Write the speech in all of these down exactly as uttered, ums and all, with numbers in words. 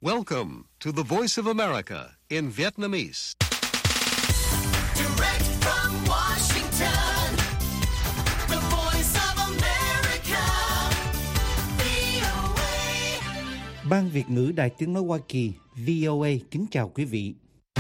Welcome to the Voice of America in Vietnamese. Direct from Washington, the Voice of America, vê o a. Ban Việt ngữ Đài Tiếng nói Hoa Kỳ vê o a kính chào quý vị.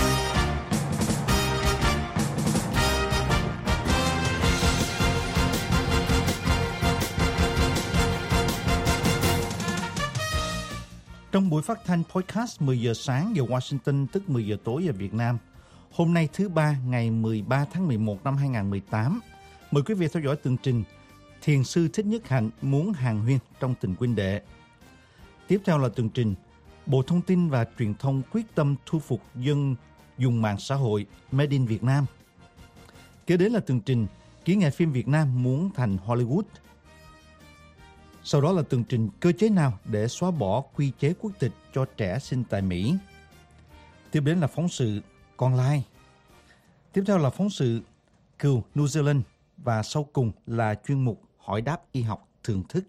Trong buổi phát thanh podcast mười giờ sáng giờ Washington, tức mười giờ tối giờ Việt Nam, hôm nay thứ ba ngày mười ba tháng mười một năm hai nghìn không trăm mười tám, mời quý vị theo dõi tường trình Thiền sư Thích Nhất Hạnh muốn hàn huyên trong tình huynh đệ. Tiếp theo là tường trình Bộ Thông tin và Truyền thông quyết tâm thu phục dân dùng mạng xã hội Made in Việt Nam. Kế đến là tường trình Kỹ nghệ phim Việt Nam muốn thành Hollywood. Sau đó là tường trình cơ chế nào để xóa bỏ quy chế quốc tịch cho trẻ sinh tại Mỹ. Tiếp đến là phóng sự Con Lai. Tiếp theo là phóng sự Cừu New Zealand. Và sau cùng là chuyên mục Hỏi đáp y học thưởng thức.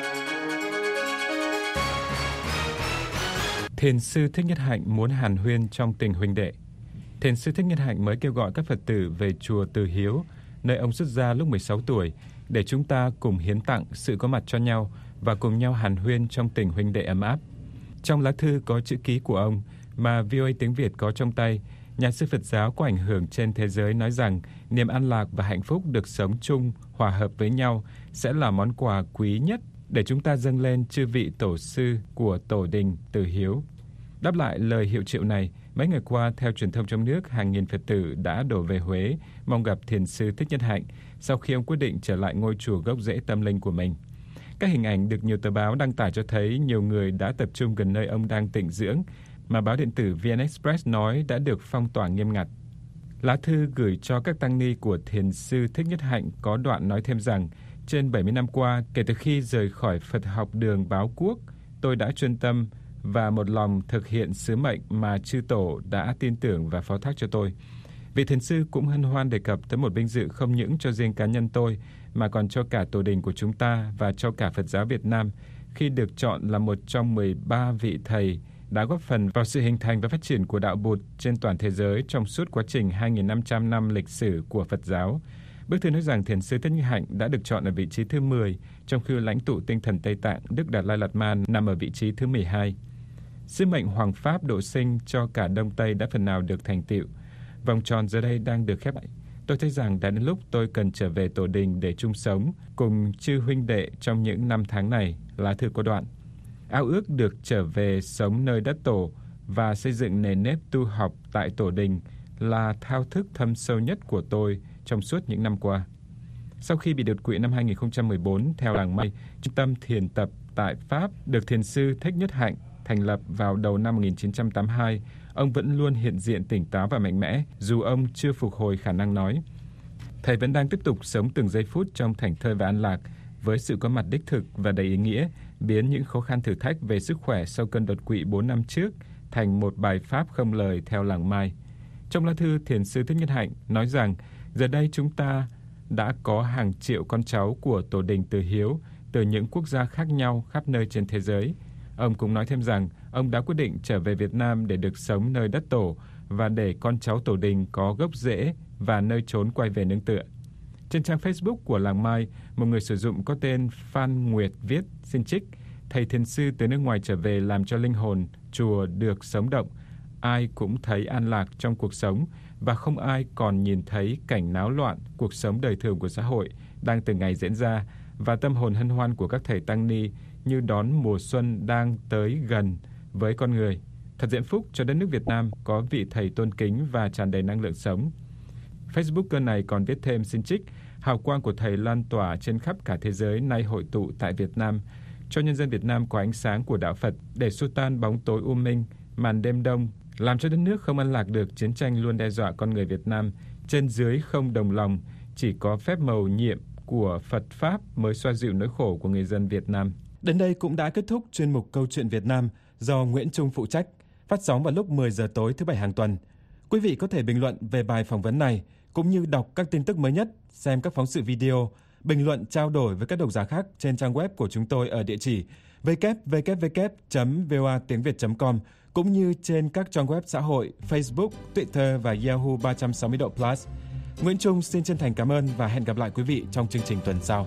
Thiền sư Thích Nhất Hạnh muốn hàn huyên trong tình huynh đệ. Thiền sư Thích Nhất Hạnh mới kêu gọi các Phật tử về chùa Từ Hiếu, nơi ông xuất gia lúc mười sáu tuổi, để chúng ta cùng hiến tặng sự có mặt cho nhau và cùng nhau hàn huyên trong tình huynh đệ ấm áp. Trong lá thư có chữ ký của ông mà vê o a tiếng Việt có trong tay, nhà sư Phật giáo có ảnh hưởng trên thế giới nói rằng niềm an lạc và hạnh phúc được sống chung, hòa hợp với nhau sẽ là món quà quý nhất để chúng ta dâng lên chư vị tổ sư của tổ đình Từ Hiếu. Đáp lại lời hiệu triệu này, mấy ngày qua, theo truyền thông trong nước, hàng nghìn Phật tử đã đổ về Huế mong gặp Thiền sư Thích Nhất Hạnh sau khi ông quyết định trở lại ngôi chùa gốc rễ tâm linh của mình. Các hình ảnh được nhiều tờ báo đăng tải cho thấy nhiều người đã tập trung gần nơi ông đang tịnh dưỡng, mà báo điện tử vê en Express nói đã được phong tỏa nghiêm ngặt. Lá thư gửi cho các tăng ni của Thiền sư Thích Nhất Hạnh có đoạn nói thêm rằng, trên bảy mươi năm qua, kể từ khi rời khỏi Phật học đường Báo Quốc, tôi đã chuyên tâm và một lòng thực hiện sứ mệnh mà chư tổ đã tin tưởng và phó thác cho tôi. Vị thiền sư cũng hân hoan đề cập tới một vinh dự không những cho riêng cá nhân tôi, mà còn cho cả tổ đình của chúng ta và cho cả Phật giáo Việt Nam, khi được chọn là một trong mười ba vị thầy đã góp phần vào sự hình thành và phát triển của đạo Bụt trên toàn thế giới trong suốt quá trình hai nghìn năm trăm năm lịch sử của Phật giáo. Bức thư nói rằng Thiền sư Thích Nhất Hạnh đã được chọn ở vị trí thứ mười, trong khi lãnh tụ tinh thần Tây Tạng Đức Đạt Lai Lạt Ma nằm ở vị trí thứ mười hai. Sứ mệnh Hoàng Pháp độ sinh cho cả Đông Tây đã phần nào được thành tựu. Vòng tròn giờ đây đang được khép lại. Tôi thấy rằng đã đến lúc tôi cần trở về tổ đình để chung sống cùng chư huynh đệ trong những năm tháng này. Lá thư có đoạn: ao ước được trở về sống nơi đất tổ và xây dựng nền nếp tu học tại tổ đình là thao thức thâm sâu nhất của tôi trong suốt những năm qua. Sau khi bị đột quỵ năm hai nghìn không trăm mười bốn, theo làng Mây, trung tâm thiền tập tại Pháp được Thiền sư Thích Nhất Hạnh thành lập vào đầu năm một nghìn chín trăm tám mươi hai, ông vẫn luôn hiện diện tỉnh táo và mạnh mẽ, dù ông chưa phục hồi khả năng nói. Thầy vẫn đang tiếp tục sống từng giây phút trong thảnh thơi và an lạc, với sự có mặt đích thực và đầy ý nghĩa, biến những khó khăn thử thách về sức khỏe sau cơn đột quỵ bốn năm trước thành một bài pháp không lời theo làng Mai. Trong lá thư, Thiền sư Thích Nhất Hạnh nói rằng, giờ đây chúng ta đã có hàng triệu con cháu của tổ đình Từ Hiếu từ những quốc gia khác nhau khắp nơi trên thế giới. Ông cũng nói thêm rằng, ông đã quyết định trở về Việt Nam để được sống nơi đất tổ và để con cháu tổ đình có gốc rễ và nơi trốn quay về nương tựa. Trên trang Facebook của làng Mai, một người sử dụng có tên Phan Nguyệt viết, xin trích: thầy thiền sư từ nước ngoài trở về làm cho linh hồn chùa được sống động. Ai cũng thấy an lạc trong cuộc sống và không ai còn nhìn thấy cảnh náo loạn cuộc sống đời thường của xã hội đang từng ngày diễn ra, và tâm hồn hân hoan của các thầy tăng ni như đón mùa xuân đang tới gần với con người. Thật diễm phúc cho đất nước Việt Nam có vị thầy tôn kính và tràn đầy năng lượng sống. Facebooker này còn viết thêm, xin trích: hào quang của thầy lan tỏa trên khắp cả thế giới nay hội tụ tại Việt Nam, cho nhân dân Việt Nam có ánh sáng của đạo Phật để xua tan bóng tối u minh, màn đêm đông, làm cho đất nước không an lạc được. Chiến tranh luôn đe dọa con người Việt Nam, trên dưới không đồng lòng, chỉ có phép mầu nhiệm của Phật Pháp mới xoa dịu nỗi khổ của người dân Việt Nam. Đến đây cũng đã kết thúc chuyên mục Câu chuyện Việt Nam do Nguyễn Trung phụ trách, phát sóng vào lúc mười giờ tối thứ Bảy hàng tuần. Quý vị có thể bình luận về bài phỏng vấn này, cũng như đọc các tin tức mới nhất, xem các phóng sự video, bình luận trao đổi với các độc giả khác trên trang web của chúng tôi ở địa chỉ w w w chấm v o a tiếng việt chấm com cũng như trên các trang web xã hội Facebook, Twitter và Yahoo ba trăm sáu mươi độ Plus. Nguyễn Trung xin chân thành cảm ơn và hẹn gặp lại quý vị trong chương trình tuần sau.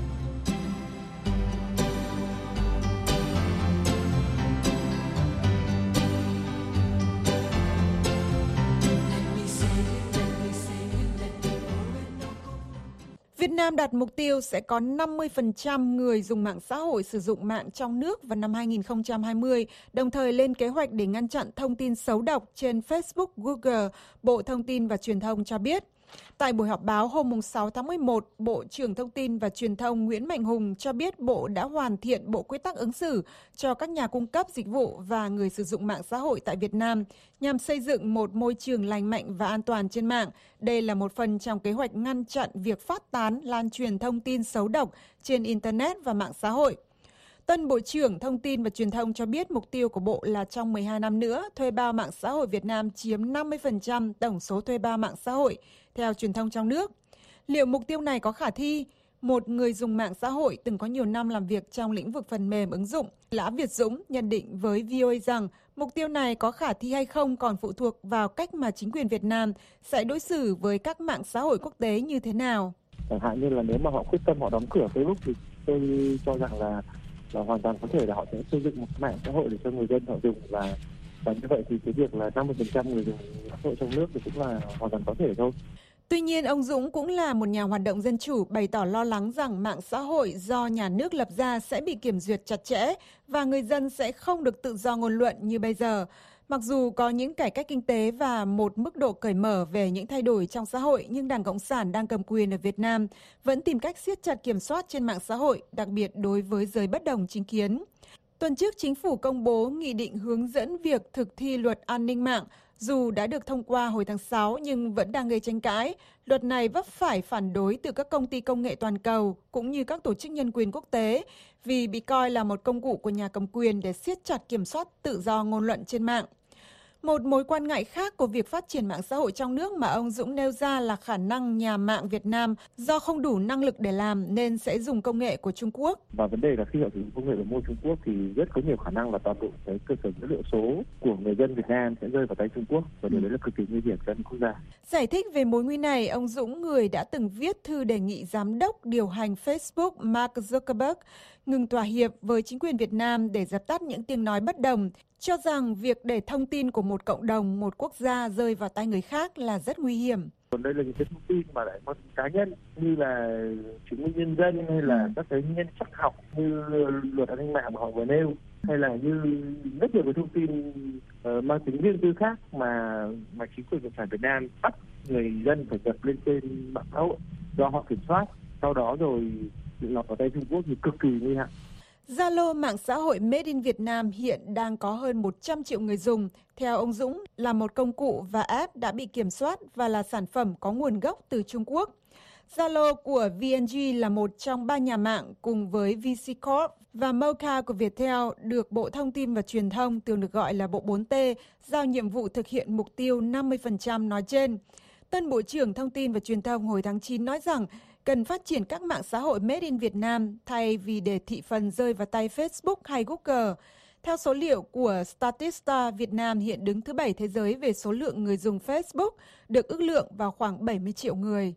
Việt Nam đặt mục tiêu sẽ có năm mươi phần trăm người dùng mạng xã hội sử dụng mạng trong nước vào năm hai nghìn không trăm hai mươi, đồng thời lên kế hoạch để ngăn chặn thông tin xấu độc trên Facebook, Google, Bộ Thông tin và Truyền thông cho biết. Tại buổi họp báo hôm sáu tháng mười một, Bộ trưởng Thông tin và Truyền thông Nguyễn Mạnh Hùng cho biết Bộ đã hoàn thiện Bộ Quy tắc ứng xử cho các nhà cung cấp dịch vụ và người sử dụng mạng xã hội tại Việt Nam nhằm xây dựng một môi trường lành mạnh và an toàn trên mạng. Đây là một phần trong kế hoạch ngăn chặn việc phát tán, lan truyền thông tin xấu độc trên Internet và mạng xã hội. Tân Bộ trưởng Thông tin và Truyền thông cho biết mục tiêu của Bộ là trong mười hai năm nữa, thuê bao mạng xã hội Việt Nam chiếm năm mươi phần trăm tổng số thuê bao mạng xã hội, theo truyền thông trong nước. Liệu mục tiêu này có khả thi? Một người dùng mạng xã hội từng có nhiều năm làm việc trong lĩnh vực phần mềm ứng dụng, Lã Việt Dũng nhận định với vê o a rằng mục tiêu này có khả thi hay không còn phụ thuộc vào cách mà chính quyền Việt Nam sẽ đối xử với các mạng xã hội quốc tế như thế nào. Chẳng hạn như là nếu mà họ quyết tâm họ đóng cửa Facebook thì tôi cho rằng là là hoàn toàn có thể là họ sẽ xây dựng một mạng xã hội để cho người dân họ dùng, và và như vậy thì cái việc là năm mươi phần trăm người dùng mạng xã hội trong nước thì cũng là hoàn toàn có thể thôi. Tuy nhiên, ông Dũng cũng là một nhà hoạt động dân chủ bày tỏ lo lắng rằng mạng xã hội do nhà nước lập ra sẽ bị kiểm duyệt chặt chẽ và người dân sẽ không được tự do ngôn luận như bây giờ. Mặc dù có những cải cách kinh tế và một mức độ cởi mở về những thay đổi trong xã hội, nhưng Đảng Cộng sản đang cầm quyền ở Việt Nam vẫn tìm cách siết chặt kiểm soát trên mạng xã hội, đặc biệt đối với giới bất đồng chính kiến. Tuần trước, Chính phủ công bố nghị định hướng dẫn việc thực thi luật an ninh mạng. Dù đã được thông qua hồi tháng sáu nhưng vẫn đang gây tranh cãi. Luật này vấp phải phản đối từ các công ty công nghệ toàn cầu cũng như các tổ chức nhân quyền quốc tế vì bị coi là một công cụ của nhà cầm quyền để siết chặt kiểm soát tự do ngôn luận trên mạng. Một mối quan ngại khác của việc phát triển mạng xã hội trong nước mà ông Dũng nêu ra là khả năng nhà mạng Việt Nam do không đủ năng lực để làm nên sẽ dùng công nghệ của Trung Quốc. Và vấn đề là khi họ sử dụng công nghệ của môi Trung Quốc thì rất có nhiều khả năng là toàn bộ cái cơ sở dữ liệu số của người dân Việt Nam sẽ rơi vào tay Trung Quốc, và điều đấy là cực kỳ nguy hiểm cho quốc gia. Giải thích về mối nguy này, ông Dũng, người đã từng viết thư đề nghị giám đốc điều hành Facebook Mark Zuckerberg ngừng thỏa hiệp với chính quyền Việt Nam để dập tắt những tiếng nói bất đồng, cho rằng việc để thông tin của một cộng đồng, một quốc gia rơi vào tay người khác là rất nguy hiểm. Còn đây là những cái thông tin mà lại có cá nhân như là chứng minh nhân dân hay là các cái nhân sắc học như luật an ninh mạng mà họ vừa nêu, hay là như rất nhiều cái thông tin uh, mang tính riêng tư khác mà mà chính quyền Cộng sản Việt Nam bắt người dân phải nhập lên trên mạng xã hội do họ kiểm soát, sau đó rồi lọt vào tay Trung Quốc thì cực kỳ nguy hại. Zalo, mạng xã hội Made in Việt Nam hiện đang có hơn một trăm triệu người dùng. Theo ông Dũng, là một công cụ và app đã bị kiểm soát và là sản phẩm có nguồn gốc từ Trung Quốc. Zalo của vê en giê là một trong ba nhà mạng cùng với vê xê Corp và Mocha của Viettel được Bộ Thông tin và Truyền thông, thường được gọi là Bộ bốn T, giao nhiệm vụ thực hiện mục tiêu năm mươi phần trăm nói trên. Tân Bộ trưởng Thông tin và Truyền thông hồi tháng chín nói rằng cần phát triển các mạng xã hội Made in Việt Nam thay vì để thị phần rơi vào tay Facebook hay Google. Theo số liệu của Statista, Việt Nam hiện đứng thứ bảy thế giới về số lượng người dùng Facebook, được ước lượng vào khoảng bảy mươi triệu người.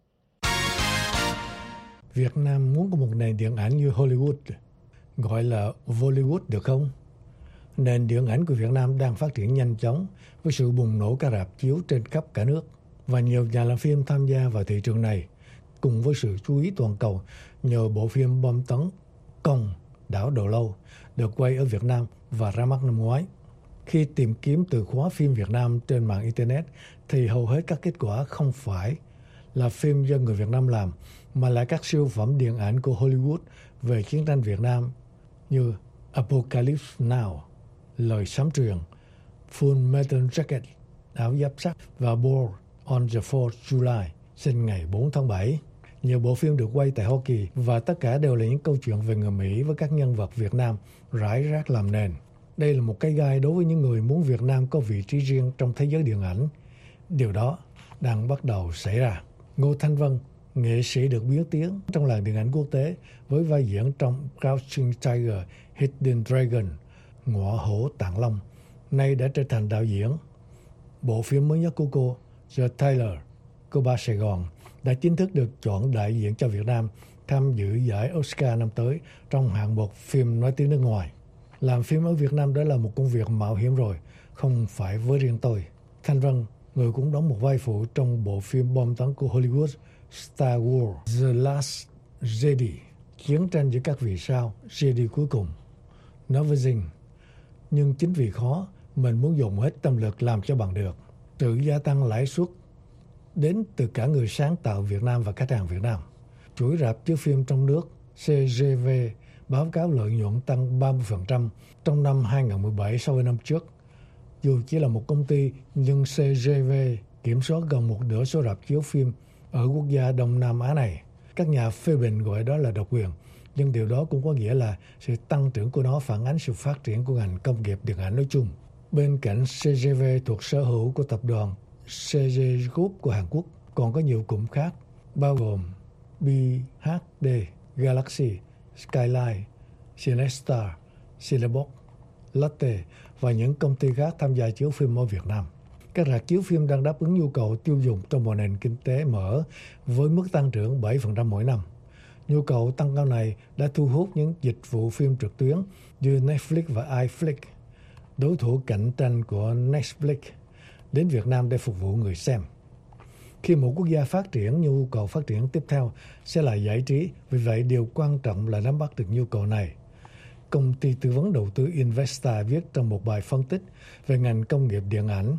Việt Nam muốn có một nền điện ảnh như Hollywood, gọi là Bollywood được không? Nền điện ảnh của Việt Nam đang phát triển nhanh chóng với sự bùng nổ các rạp chiếu trên khắp cả nước và nhiều nhà làm phim tham gia vào thị trường này, cùng với sự chú ý toàn cầu nhờ bộ phim bom tấn Công Đảo Đầu Lâu được quay ở Việt Nam và ra mắt năm ngoái. Khi tìm kiếm từ khóa phim Việt Nam trên mạng Internet thì hầu hết các kết quả không phải là phim do người Việt Nam làm mà là các siêu phẩm điện ảnh của Hollywood về chiến tranh Việt Nam như Apocalypse Now, Lời Sấm Truyền, Full Metal Jacket, Áo Giáp Sắt và Born on the fourth of July, sinh ngày bốn tháng bảy. Nhiều bộ phim được quay tại Hoa Kỳ và tất cả đều là những câu chuyện về người Mỹ với các nhân vật Việt Nam rải rác làm nền. Đây là một cái gai đối với những người muốn Việt Nam có vị trí riêng trong thế giới điện ảnh. Điều đó đang bắt đầu xảy ra. Ngô Thanh Vân, nghệ sĩ được biết tiếng trong làng điện ảnh quốc tế với vai diễn trong Crouching Tiger, Hidden Dragon, Ngọa Hổ Tàng Long, nay đã trở thành đạo diễn. Bộ phim mới nhất của cô, The Tailor, cô ba Sài Gòn, đã chính thức được chọn đại diện cho Việt Nam tham dự giải Oscar năm tới trong hạng mục phim nói tiếng nước ngoài. Làm phim ở Việt Nam đó là một công việc mạo hiểm rồi, không phải với riêng tôi. Thanh Vân, người cũng đóng một vai phụ trong bộ phim bom tấn của Hollywood Star Wars The Last Jedi, chiến tranh giữa các vì sao, Jedi cuối cùng. Nói với Dinh, nhưng chính vì khó, mình muốn dùng hết tâm lực làm cho bằng được. Sự gia tăng lãi suất đến từ cả người sáng tạo Việt Nam và khách hàng Việt Nam. Chuỗi rạp chiếu phim trong nước xê giê vê báo cáo lợi nhuận tăng ba mươi phần trăm trong năm hai không một bảy so với năm trước. Dù chỉ là một công ty, nhưng xê giê vê kiểm soát gần một nửa số rạp chiếu phim ở quốc gia Đông Nam Á này. Các nhà phê bình gọi đó là độc quyền, nhưng điều đó cũng có nghĩa là sự tăng trưởng của nó phản ánh sự phát triển của ngành công nghiệp điện ảnh nói chung. Bên cạnh xê giê vê thuộc sở hữu của tập đoàn xê giê Group của Hàn Quốc, còn có nhiều cụm khác, bao gồm bê hát đê, Galaxy, Skyline, Cinestar, Cinebox, Lotte và những công ty khác tham gia chiếu phim ở Việt Nam. Các rạp chiếu phim đang đáp ứng nhu cầu tiêu dùng trong một nền kinh tế mở với mức tăng trưởng bảy phần trăm mỗi năm. Nhu cầu tăng cao này đã thu hút những dịch vụ phim trực tuyến như Netflix và iFlix, đối thủ cạnh tranh của Netflix, đến Việt Nam để phục vụ người xem. Khi một quốc gia phát triển, nhu cầu phát triển tiếp theo sẽ là giải trí, vì vậy điều quan trọng là nắm bắt được nhu cầu này. Công ty tư vấn đầu tư Investa viết trong một bài phân tích về ngành công nghiệp điện ảnh.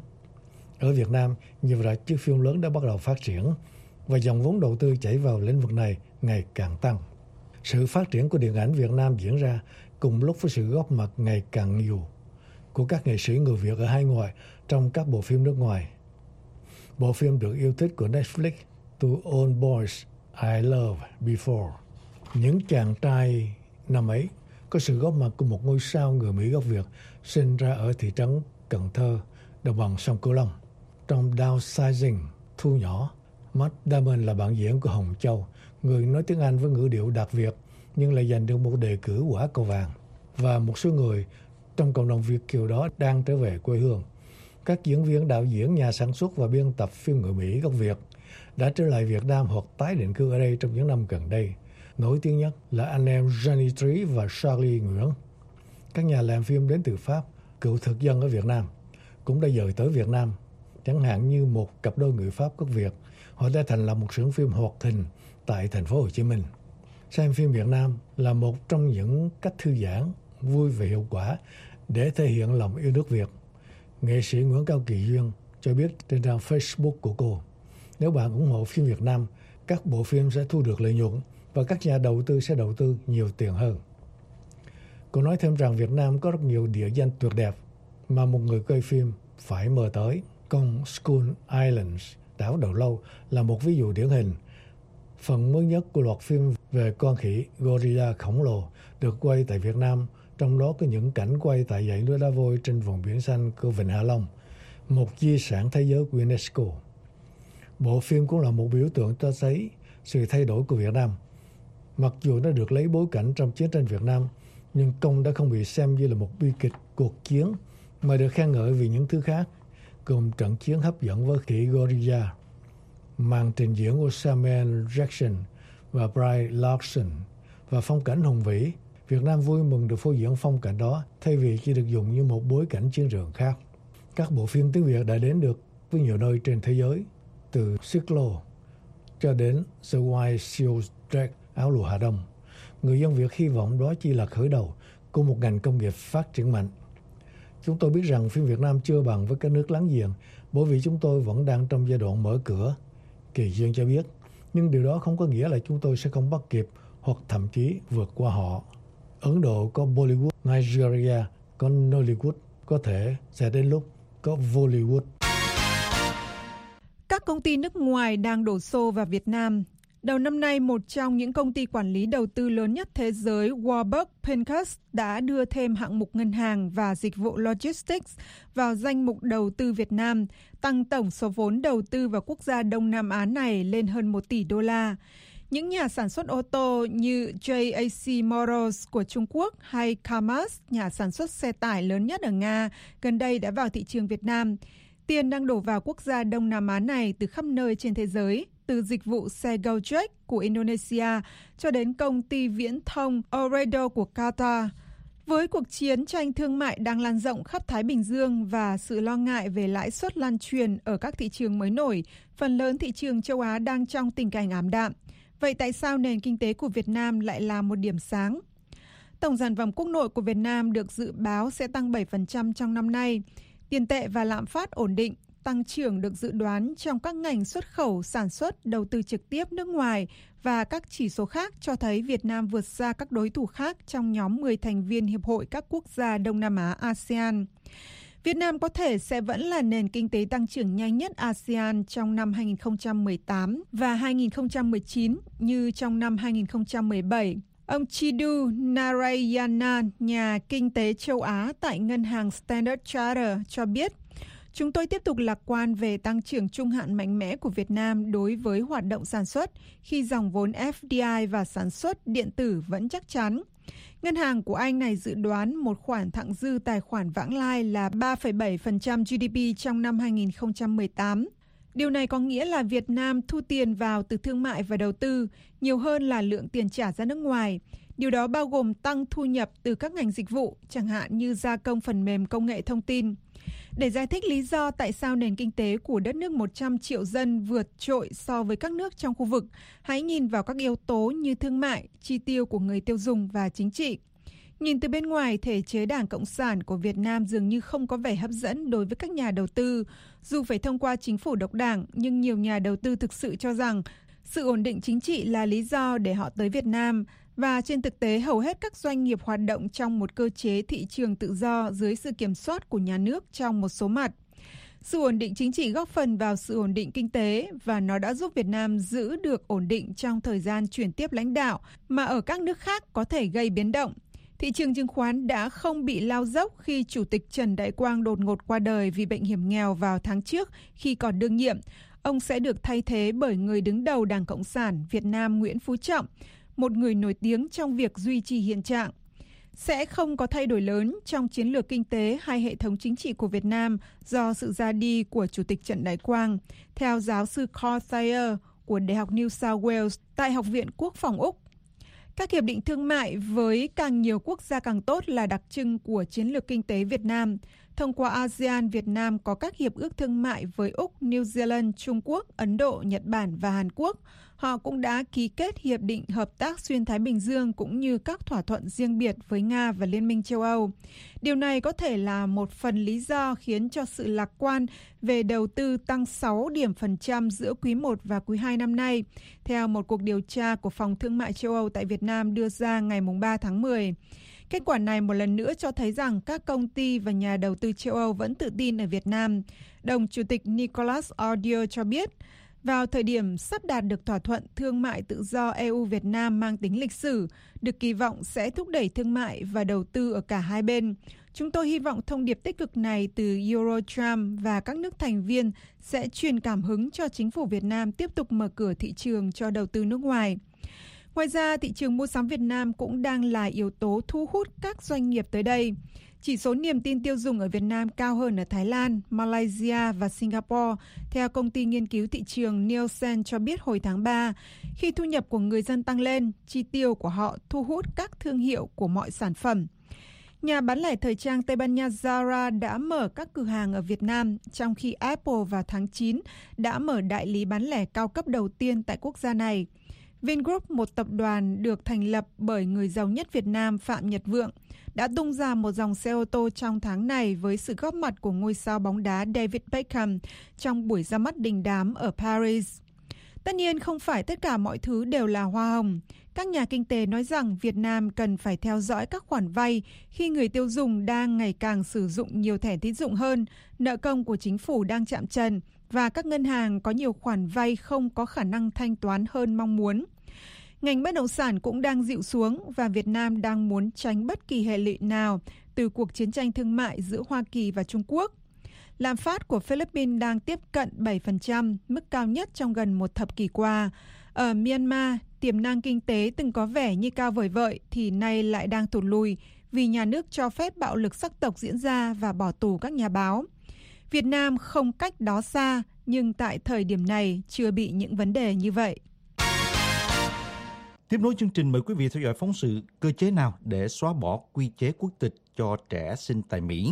Ở Việt Nam, nhiều rạp chiếu phim lớn đã bắt đầu phát triển và dòng vốn đầu tư chảy vào lĩnh vực này ngày càng tăng. Sự phát triển của điện ảnh Việt Nam diễn ra cùng lúc với sự góp mặt ngày càng nhiều của các nghệ sĩ người Việt ở hải ngoại trong các bộ phim nước ngoài. Bộ phim được yêu thích của Netflix, To All Boys I Loved Before. Những chàng trai năm ấy có sự góp mặt của một ngôi sao người Mỹ gốc Việt sinh ra ở thị trấn Cần Thơ, đồng bằng sông Cửu Long. Trong Downsizing, Thu Nhỏ, Matt Damon là bạn diễn của Hồng Châu, người nói tiếng Anh với ngữ điệu đặc Việt nhưng lại giành được một đề cử quả cầu vàng. Và một số người trong cộng đồng Việt kiều đó đang trở về quê hương. Các diễn viên, đạo diễn, nhà sản xuất và biên tập phim người Mỹ gốc Việt đã trở lại Việt Nam hoặc tái định cư ở đây trong những năm gần đây. Nổi tiếng nhất là anh em Johnny Trí và Charlie Nguyễn. Các nhà làm phim đến từ Pháp, cựu thực dân ở Việt Nam, cũng đã dời tới Việt Nam. Chẳng hạn như một cặp đôi người Pháp gốc Việt, họ đã thành lập một xưởng phim hoạt hình tại thành phố Hồ Chí Minh. Xem phim Việt Nam là một trong những cách thư giãn, vui và hiệu quả để thể hiện lòng yêu nước Việt. Nghệ sĩ Nguyễn Cao Kỳ Duyên cho biết trên trang Facebook của cô, nếu bạn ủng hộ phim Việt Nam, các bộ phim sẽ thu được lợi nhuận và các nhà đầu tư sẽ đầu tư nhiều tiền hơn. Cô nói thêm rằng Việt Nam có rất nhiều địa danh tuyệt đẹp mà một người quay phim phải mơ tới. Còn Skull Islands, đảo Đầu Lâu, là một ví dụ điển hình. Phần mới nhất của loạt phim về con khỉ gorilla khổng lồ được quay tại Việt Nam, trong đó có những cảnh quay tại dãy núi đá vôi trên vùng biển xanh của Vịnh Hạ Long, một di sản thế giới của UNESCO. Bộ phim cũng là một biểu tượng cho thấy sự thay đổi của Việt Nam. Mặc dù nó được lấy bối cảnh trong chiến tranh Việt Nam, nhưng Công đã không bị xem như là một bi kịch cuộc chiến, mà được khen ngợi vì những thứ khác, gồm trận chiến hấp dẫn với khỉ gorilla, màn trình diễn của Samuel Jackson và Bry Larson và phong cảnh hùng vĩ. Việt Nam vui mừng được phô diễn phong cảnh đó thay vì chỉ được dùng như một bối cảnh chiến trường khác. Các bộ phim tiếng Việt đã đến được với nhiều nơi trên thế giới, từ Xích Lô cho đến The White Seal Jack, áo lụa Hà Đông. Người dân Việt hy vọng đó chỉ là khởi đầu của một ngành công nghiệp phát triển mạnh. Chúng tôi biết rằng phim Việt Nam chưa bằng với các nước láng giềng bởi vì chúng tôi vẫn đang trong giai đoạn mở cửa, Kỳ Duyên cho biết. Nhưng điều đó không có nghĩa là chúng tôi sẽ không bắt kịp hoặc thậm chí vượt qua họ. Ấn Độ có Bollywood, Nigeria có Nollywood, có thể sẽ đến lúc có Bollywood. Các công ty nước ngoài đang đổ xô vào Việt Nam. Đầu năm nay, một trong những công ty quản lý đầu tư lớn nhất thế giới, Warburg Pincus, đã đưa thêm hạng mục ngân hàng và dịch vụ logistics vào danh mục đầu tư Việt Nam, tăng tổng số vốn đầu tư vào quốc gia Đông Nam Á này lên hơn một tỷ đô la. Những nhà sản xuất ô tô như J A C Motors của Trung Quốc hay Kamaz, nhà sản xuất xe tải lớn nhất ở Nga, gần đây đã vào thị trường Việt Nam. Tiền đang đổ vào quốc gia Đông Nam Á này từ khắp nơi trên thế giới, từ dịch vụ xe Gojek của Indonesia cho đến công ty viễn thông Ooredoo của Qatar. Với cuộc chiến tranh thương mại đang lan rộng khắp Thái Bình Dương và sự lo ngại về lãi suất lan truyền ở các thị trường mới nổi, phần lớn thị trường châu Á đang trong tình cảnh ảm đạm. Vậy tại sao nền kinh tế của Việt Nam lại là một điểm sáng? Tổng sản phẩm quốc nội của Việt Nam được dự báo sẽ tăng bảy phần trăm trong năm nay. Tiền tệ và lạm phát ổn định, tăng trưởng được dự đoán trong các ngành xuất khẩu, sản xuất, đầu tư trực tiếp nước ngoài và các chỉ số khác cho thấy Việt Nam vượt xa các đối thủ khác trong nhóm mười thành viên Hiệp hội các quốc gia Đông Nam Á a sê an. Việt Nam có thể sẽ vẫn là nền kinh tế tăng trưởng nhanh nhất a sê an trong năm hai nghìn không trăm mười tám và hai nghìn không trăm mười chín như trong năm hai nghìn không trăm mười bảy. Ông Chidu Narayana, nhà kinh tế châu Á tại ngân hàng Standard Chartered cho biết, chúng tôi tiếp tục lạc quan về tăng trưởng trung hạn mạnh mẽ của Việt Nam đối với hoạt động sản xuất khi dòng vốn F D I và sản xuất điện tử vẫn chắc chắn. Ngân hàng của Anh này dự đoán một khoản thặng dư tài khoản vãng lai là ba phẩy bảy phần trăm G D P trong năm hai nghìn không trăm mười tám. Điều này có nghĩa là Việt Nam thu tiền vào từ thương mại và đầu tư nhiều hơn là lượng tiền trả ra nước ngoài. Điều đó bao gồm tăng thu nhập từ các ngành dịch vụ, chẳng hạn như gia công phần mềm công nghệ thông tin. Để giải thích lý do tại sao nền kinh tế của đất nước một trăm triệu dân vượt trội so với các nước trong khu vực, hãy nhìn vào các yếu tố như thương mại, chi tiêu của người tiêu dùng và chính trị. Nhìn từ bên ngoài, thể chế Đảng Cộng sản của Việt Nam dường như không có vẻ hấp dẫn đối với các nhà đầu tư. Dù phải thông qua chính phủ độc đảng, nhưng nhiều nhà đầu tư thực sự cho rằng sự ổn định chính trị là lý do để họ tới Việt Nam. Và trên thực tế, hầu hết các doanh nghiệp hoạt động trong một cơ chế thị trường tự do dưới sự kiểm soát của nhà nước trong một số mặt. Sự ổn định chính trị góp phần vào sự ổn định kinh tế và nó đã giúp Việt Nam giữ được ổn định trong thời gian chuyển tiếp lãnh đạo mà ở các nước khác có thể gây biến động. Thị trường chứng khoán đã không bị lao dốc khi Chủ tịch Trần Đại Quang đột ngột qua đời vì bệnh hiểm nghèo vào tháng trước khi còn đương nhiệm. Ông sẽ được thay thế bởi người đứng đầu Đảng Cộng sản Việt Nam Nguyễn Phú Trọng, một người nổi tiếng trong việc duy trì hiện trạng. Sẽ không có thay đổi lớn trong chiến lược kinh tế hay hệ thống chính trị của Việt Nam do sự ra đi của Chủ tịch Trần Đại Quang, theo giáo sư Carl Thayer của Đại học New South Wales tại Học viện Quốc phòng Úc. Các hiệp định thương mại với càng nhiều quốc gia càng tốt là đặc trưng của chiến lược kinh tế Việt Nam. Thông qua a sê an, Việt Nam có các hiệp ước thương mại với Úc, New Zealand, Trung Quốc, Ấn Độ, Nhật Bản và Hàn Quốc. Họ cũng đã ký kết hiệp định hợp tác xuyên Thái Bình Dương cũng như các thỏa thuận riêng biệt với Nga và Liên minh châu Âu. Điều này có thể là một phần lý do khiến cho sự lạc quan về đầu tư tăng sáu điểm phần trăm giữa quý một và quý hai năm nay, theo một cuộc điều tra của Phòng Thương mại châu Âu tại Việt Nam đưa ra ngày ba tháng mười. Kết quả này một lần nữa cho thấy rằng các công ty và nhà đầu tư châu Âu vẫn tự tin ở Việt Nam. Đồng Chủ tịch Nicolas Audier cho biết, vào thời điểm sắp đạt được thỏa thuận thương mại tự do E U-Việt Nam mang tính lịch sử, được kỳ vọng sẽ thúc đẩy thương mại và đầu tư ở cả hai bên. Chúng tôi hy vọng thông điệp tích cực này từ Eurotrump và các nước thành viên sẽ truyền cảm hứng cho chính phủ Việt Nam tiếp tục mở cửa thị trường cho đầu tư nước ngoài. Ngoài ra, thị trường mua sắm Việt Nam cũng đang là yếu tố thu hút các doanh nghiệp tới đây. Chỉ số niềm tin tiêu dùng ở Việt Nam cao hơn ở Thái Lan, Malaysia và Singapore, theo công ty nghiên cứu thị trường Nielsen cho biết hồi tháng ba. Khi thu nhập của người dân tăng lên, chi tiêu của họ thu hút các thương hiệu của mọi sản phẩm. Nhà bán lẻ thời trang Tây Ban Nha Zara đã mở các cửa hàng ở Việt Nam, trong khi Apple vào tháng chín đã mở đại lý bán lẻ cao cấp đầu tiên tại quốc gia này. Vingroup, một tập đoàn được thành lập bởi người giàu nhất Việt Nam Phạm Nhật Vượng, đã tung ra một dòng xe ô tô trong tháng này với sự góp mặt của ngôi sao bóng đá David Beckham trong buổi ra mắt đình đám ở Paris. Tất nhiên không phải tất cả mọi thứ đều là hoa hồng. Các nhà kinh tế nói rằng Việt Nam cần phải theo dõi các khoản vay khi người tiêu dùng đang ngày càng sử dụng nhiều thẻ tín dụng hơn, nợ công của chính phủ đang chạm trần và các ngân hàng có nhiều khoản vay không có khả năng thanh toán hơn mong muốn. Ngành bất động sản cũng đang dịu xuống và Việt Nam đang muốn tránh bất kỳ hệ lụy nào từ cuộc chiến tranh thương mại giữa Hoa Kỳ và Trung Quốc. Lạm phát của Philippines đang tiếp cận bảy phần trăm, mức cao nhất trong gần một thập kỷ qua. Ở Myanmar, tiềm năng kinh tế từng có vẻ như cao vời vợi thì nay lại đang tụt lùi vì nhà nước cho phép bạo lực sắc tộc diễn ra và bỏ tù các nhà báo. Việt Nam không cách đó xa, nhưng tại thời điểm này chưa bị những vấn đề như vậy. Tiếp nối chương trình, mời quý vị theo dõi phóng sự cơ chế nào để xóa bỏ quy chế quốc tịch cho trẻ sinh tại Mỹ.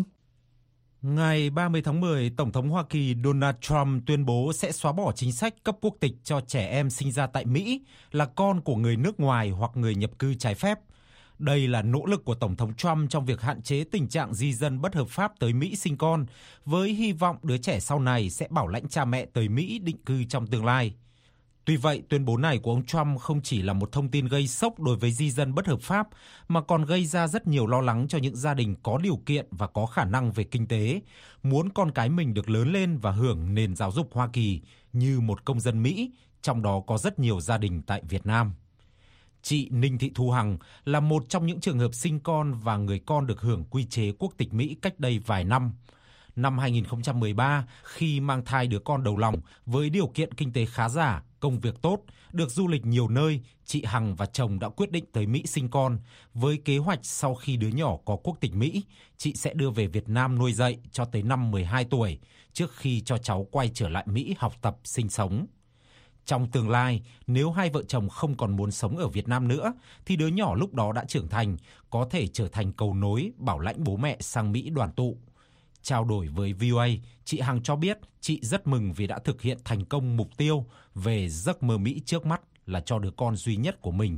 Ngày ba mươi tháng mười, Tổng thống Hoa Kỳ Donald Trump tuyên bố sẽ xóa bỏ chính sách cấp quốc tịch cho trẻ em sinh ra tại Mỹ là con của người nước ngoài hoặc người nhập cư trái phép. Đây là nỗ lực của Tổng thống Trump trong việc hạn chế tình trạng di dân bất hợp pháp tới Mỹ sinh con, với hy vọng đứa trẻ sau này sẽ bảo lãnh cha mẹ tới Mỹ định cư trong tương lai. Tuy vậy, tuyên bố này của ông Trump không chỉ là một thông tin gây sốc đối với di dân bất hợp pháp, mà còn gây ra rất nhiều lo lắng cho những gia đình có điều kiện và có khả năng về kinh tế, muốn con cái mình được lớn lên và hưởng nền giáo dục Hoa Kỳ như một công dân Mỹ, trong đó có rất nhiều gia đình tại Việt Nam. Chị Ninh Thị Thu Hằng là một trong những trường hợp sinh con và người con được hưởng quy chế quốc tịch Mỹ cách đây vài năm. Năm hai nghìn không trăm mười ba, khi mang thai đứa con đầu lòng với điều kiện kinh tế khá giả, công việc tốt, được du lịch nhiều nơi, chị Hằng và chồng đã quyết định tới Mỹ sinh con, với kế hoạch sau khi đứa nhỏ có quốc tịch Mỹ, chị sẽ đưa về Việt Nam nuôi dạy cho tới năm mười hai tuổi, trước khi cho cháu quay trở lại Mỹ học tập, sinh sống. Trong tương lai, nếu hai vợ chồng không còn muốn sống ở Việt Nam nữa, thì đứa nhỏ lúc đó đã trưởng thành, có thể trở thành cầu nối bảo lãnh bố mẹ sang Mỹ đoàn tụ. Trao đổi với vê o a, chị Hằng cho biết chị rất mừng vì đã thực hiện thành công mục tiêu về giấc mơ Mỹ trước mắt là cho đứa con duy nhất của mình.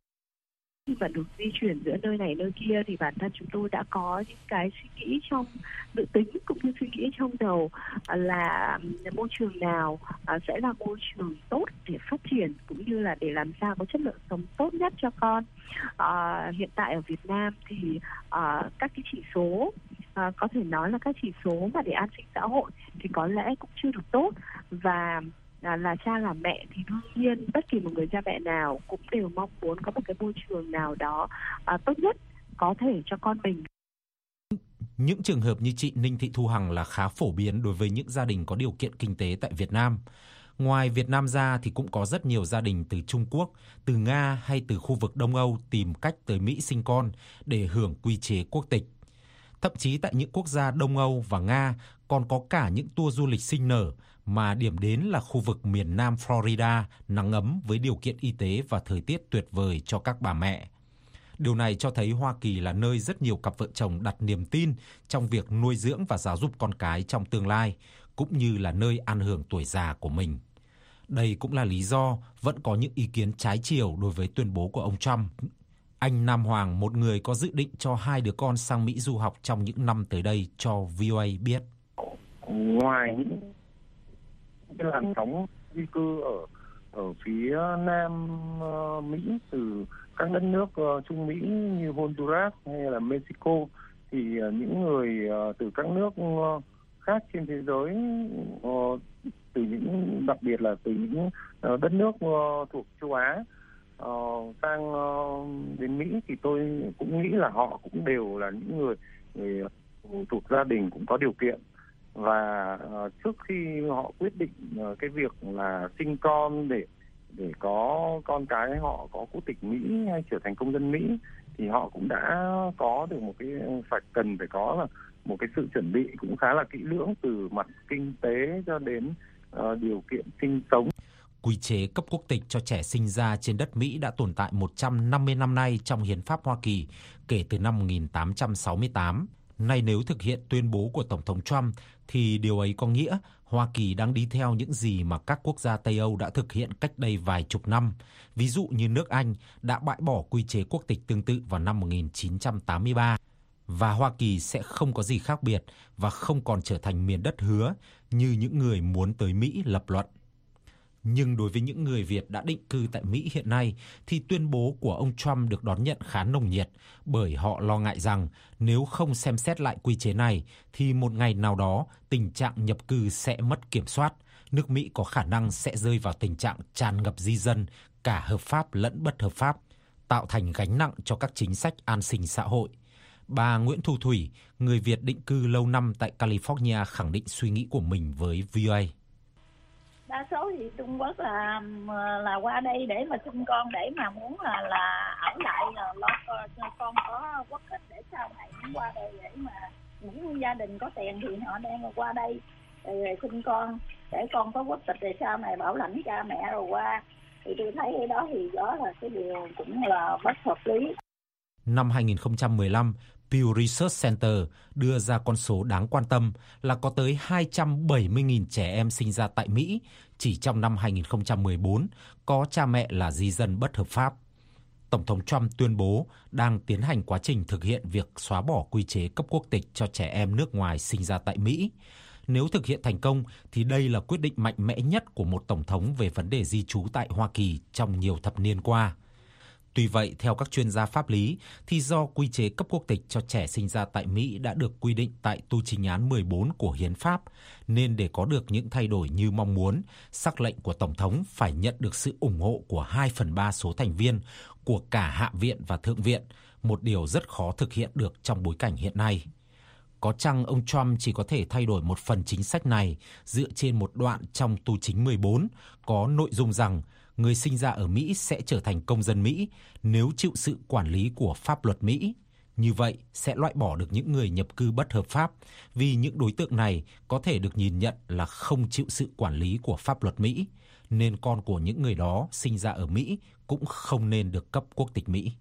Khi mà được di chuyển giữa nơi này nơi kia thì bản thân chúng tôi đã có những cái suy nghĩ trong dự tính cũng như suy nghĩ trong đầu là môi trường nào sẽ là môi trường tốt để phát triển cũng như là để làm sao có chất lượng sống tốt nhất cho con. À, hiện tại ở Việt Nam thì à, các cái chỉ số à, có thể nói là các chỉ số mà để an sinh xã hội thì có lẽ cũng chưa được tốt, và là, là cha là mẹ thì đương nhiên bất kỳ một người cha mẹ nào cũng đều mong muốn có một cái môi trường nào đó à, tốt nhất có thể cho con mình. Những trường hợp như chị Ninh Thị Thu Hằng là khá phổ biến đối với những gia đình có điều kiện kinh tế tại Việt Nam. Ngoài Việt Nam ra thì cũng có rất nhiều gia đình từ Trung Quốc, từ Nga hay từ khu vực Đông Âu tìm cách tới Mỹ sinh con để hưởng quy chế quốc tịch. Thậm chí tại những quốc gia Đông Âu và Nga còn có cả những tour du lịch sinh nở mà điểm đến là khu vực miền Nam Florida nắng ấm với điều kiện y tế và thời tiết tuyệt vời cho các bà mẹ. Điều này cho thấy Hoa Kỳ là nơi rất nhiều cặp vợ chồng đặt niềm tin trong việc nuôi dưỡng và giáo dục con cái trong tương lai, cũng như là nơi an hưởng tuổi già của mình. Đây cũng là lý do vẫn có những ý kiến trái chiều đối với tuyên bố của ông Trump. Anh Nam Hoàng, một người có dự định cho hai đứa con sang Mỹ du học trong những năm tới đây, cho vê o a biết. Ngoài những cái làn sóng di cư ở ở phía Nam uh, Mỹ từ các đất nước uh, Trung Mỹ như Honduras hay là Mexico, thì uh, những người uh, từ các nước uh, khác trên thế giới, uh, từ những đặc biệt là từ những uh, đất nước uh, thuộc châu Á uh, sang uh, đến Mỹ, thì tôi cũng nghĩ là họ cũng đều là những người, người thuộc gia đình cũng có điều kiện. Và uh, trước khi họ quyết định uh, cái việc là sinh con để để có con cái họ có quốc tịch Mỹ hay trở thành công dân Mỹ, thì họ cũng đã có được một cái phải cần phải có là một cái sự chuẩn bị cũng khá là kỹ lưỡng từ mặt kinh tế cho đến uh, điều kiện sinh sống. Quy chế cấp quốc tịch cho trẻ sinh ra trên đất Mỹ đã tồn tại một trăm năm mươi năm nay trong hiến pháp Hoa Kỳ kể từ năm một nghìn tám trăm sáu mươi tám. Nay nếu thực hiện tuyên bố của Tổng thống Trump thì điều ấy có nghĩa Hoa Kỳ đang đi theo những gì mà các quốc gia Tây Âu đã thực hiện cách đây vài chục năm. Ví dụ như nước Anh đã bãi bỏ quy chế quốc tịch tương tự vào năm một nghìn chín trăm tám mươi ba. Và Hoa Kỳ sẽ không có gì khác biệt và không còn trở thành miền đất hứa như những người muốn tới Mỹ lập luận. Nhưng đối với những người Việt đã định cư tại Mỹ hiện nay thì tuyên bố của ông Trump được đón nhận khá nồng nhiệt, bởi họ lo ngại rằng nếu không xem xét lại quy chế này thì một ngày nào đó tình trạng nhập cư sẽ mất kiểm soát, nước Mỹ có khả năng sẽ rơi vào tình trạng tràn ngập di dân, cả hợp pháp lẫn bất hợp pháp, tạo thành gánh nặng cho các chính sách an sinh xã hội. Bà Nguyễn Thu Thủy, người Việt định cư lâu năm tại California, khẳng định suy nghĩ của mình với vê o a. Đa số thì Trung Quốc là là qua đây để mà sinh con, để mà muốn là là ở lại là lo cho con có quốc tịch để sau này muốn qua đây, để mà những gia đình có tiền thì họ đem qua đây rồi sinh con để con có quốc tịch để sau này bảo lãnh cha mẹ rồi qua. Thì tôi thấy cái đó thì đó là cái điều cũng là bất hợp lý. Năm hai không một lăm, Pew Research Center đưa ra con số đáng quan tâm là có tới hai trăm bảy mươi nghìn trẻ em sinh ra tại Mỹ chỉ trong năm hai không một bốn có cha mẹ là di dân bất hợp pháp. Tổng thống Trump tuyên bố đang tiến hành quá trình thực hiện việc xóa bỏ quy chế cấp quốc tịch cho trẻ em nước ngoài sinh ra tại Mỹ. Nếu thực hiện thành công thì đây là quyết định mạnh mẽ nhất của một tổng thống về vấn đề di trú tại Hoa Kỳ trong nhiều thập niên qua. Tuy vậy, theo các chuyên gia pháp lý, thì do quy chế cấp quốc tịch cho trẻ sinh ra tại Mỹ đã được quy định tại tu chính án mười bốn của Hiến pháp, nên để có được những thay đổi như mong muốn, sắc lệnh của Tổng thống phải nhận được sự ủng hộ của hai phần ba số thành viên của cả Hạ viện và Thượng viện, một điều rất khó thực hiện được trong bối cảnh hiện nay. Có chăng ông Trump chỉ có thể thay đổi một phần chính sách này dựa trên một đoạn trong tu chính mười bốn có nội dung rằng người sinh ra ở Mỹ sẽ trở thành công dân Mỹ nếu chịu sự quản lý của pháp luật Mỹ. Như vậy sẽ loại bỏ được những người nhập cư bất hợp pháp, vì những đối tượng này có thể được nhìn nhận là không chịu sự quản lý của pháp luật Mỹ, nên con của những người đó sinh ra ở Mỹ cũng không nên được cấp quốc tịch Mỹ.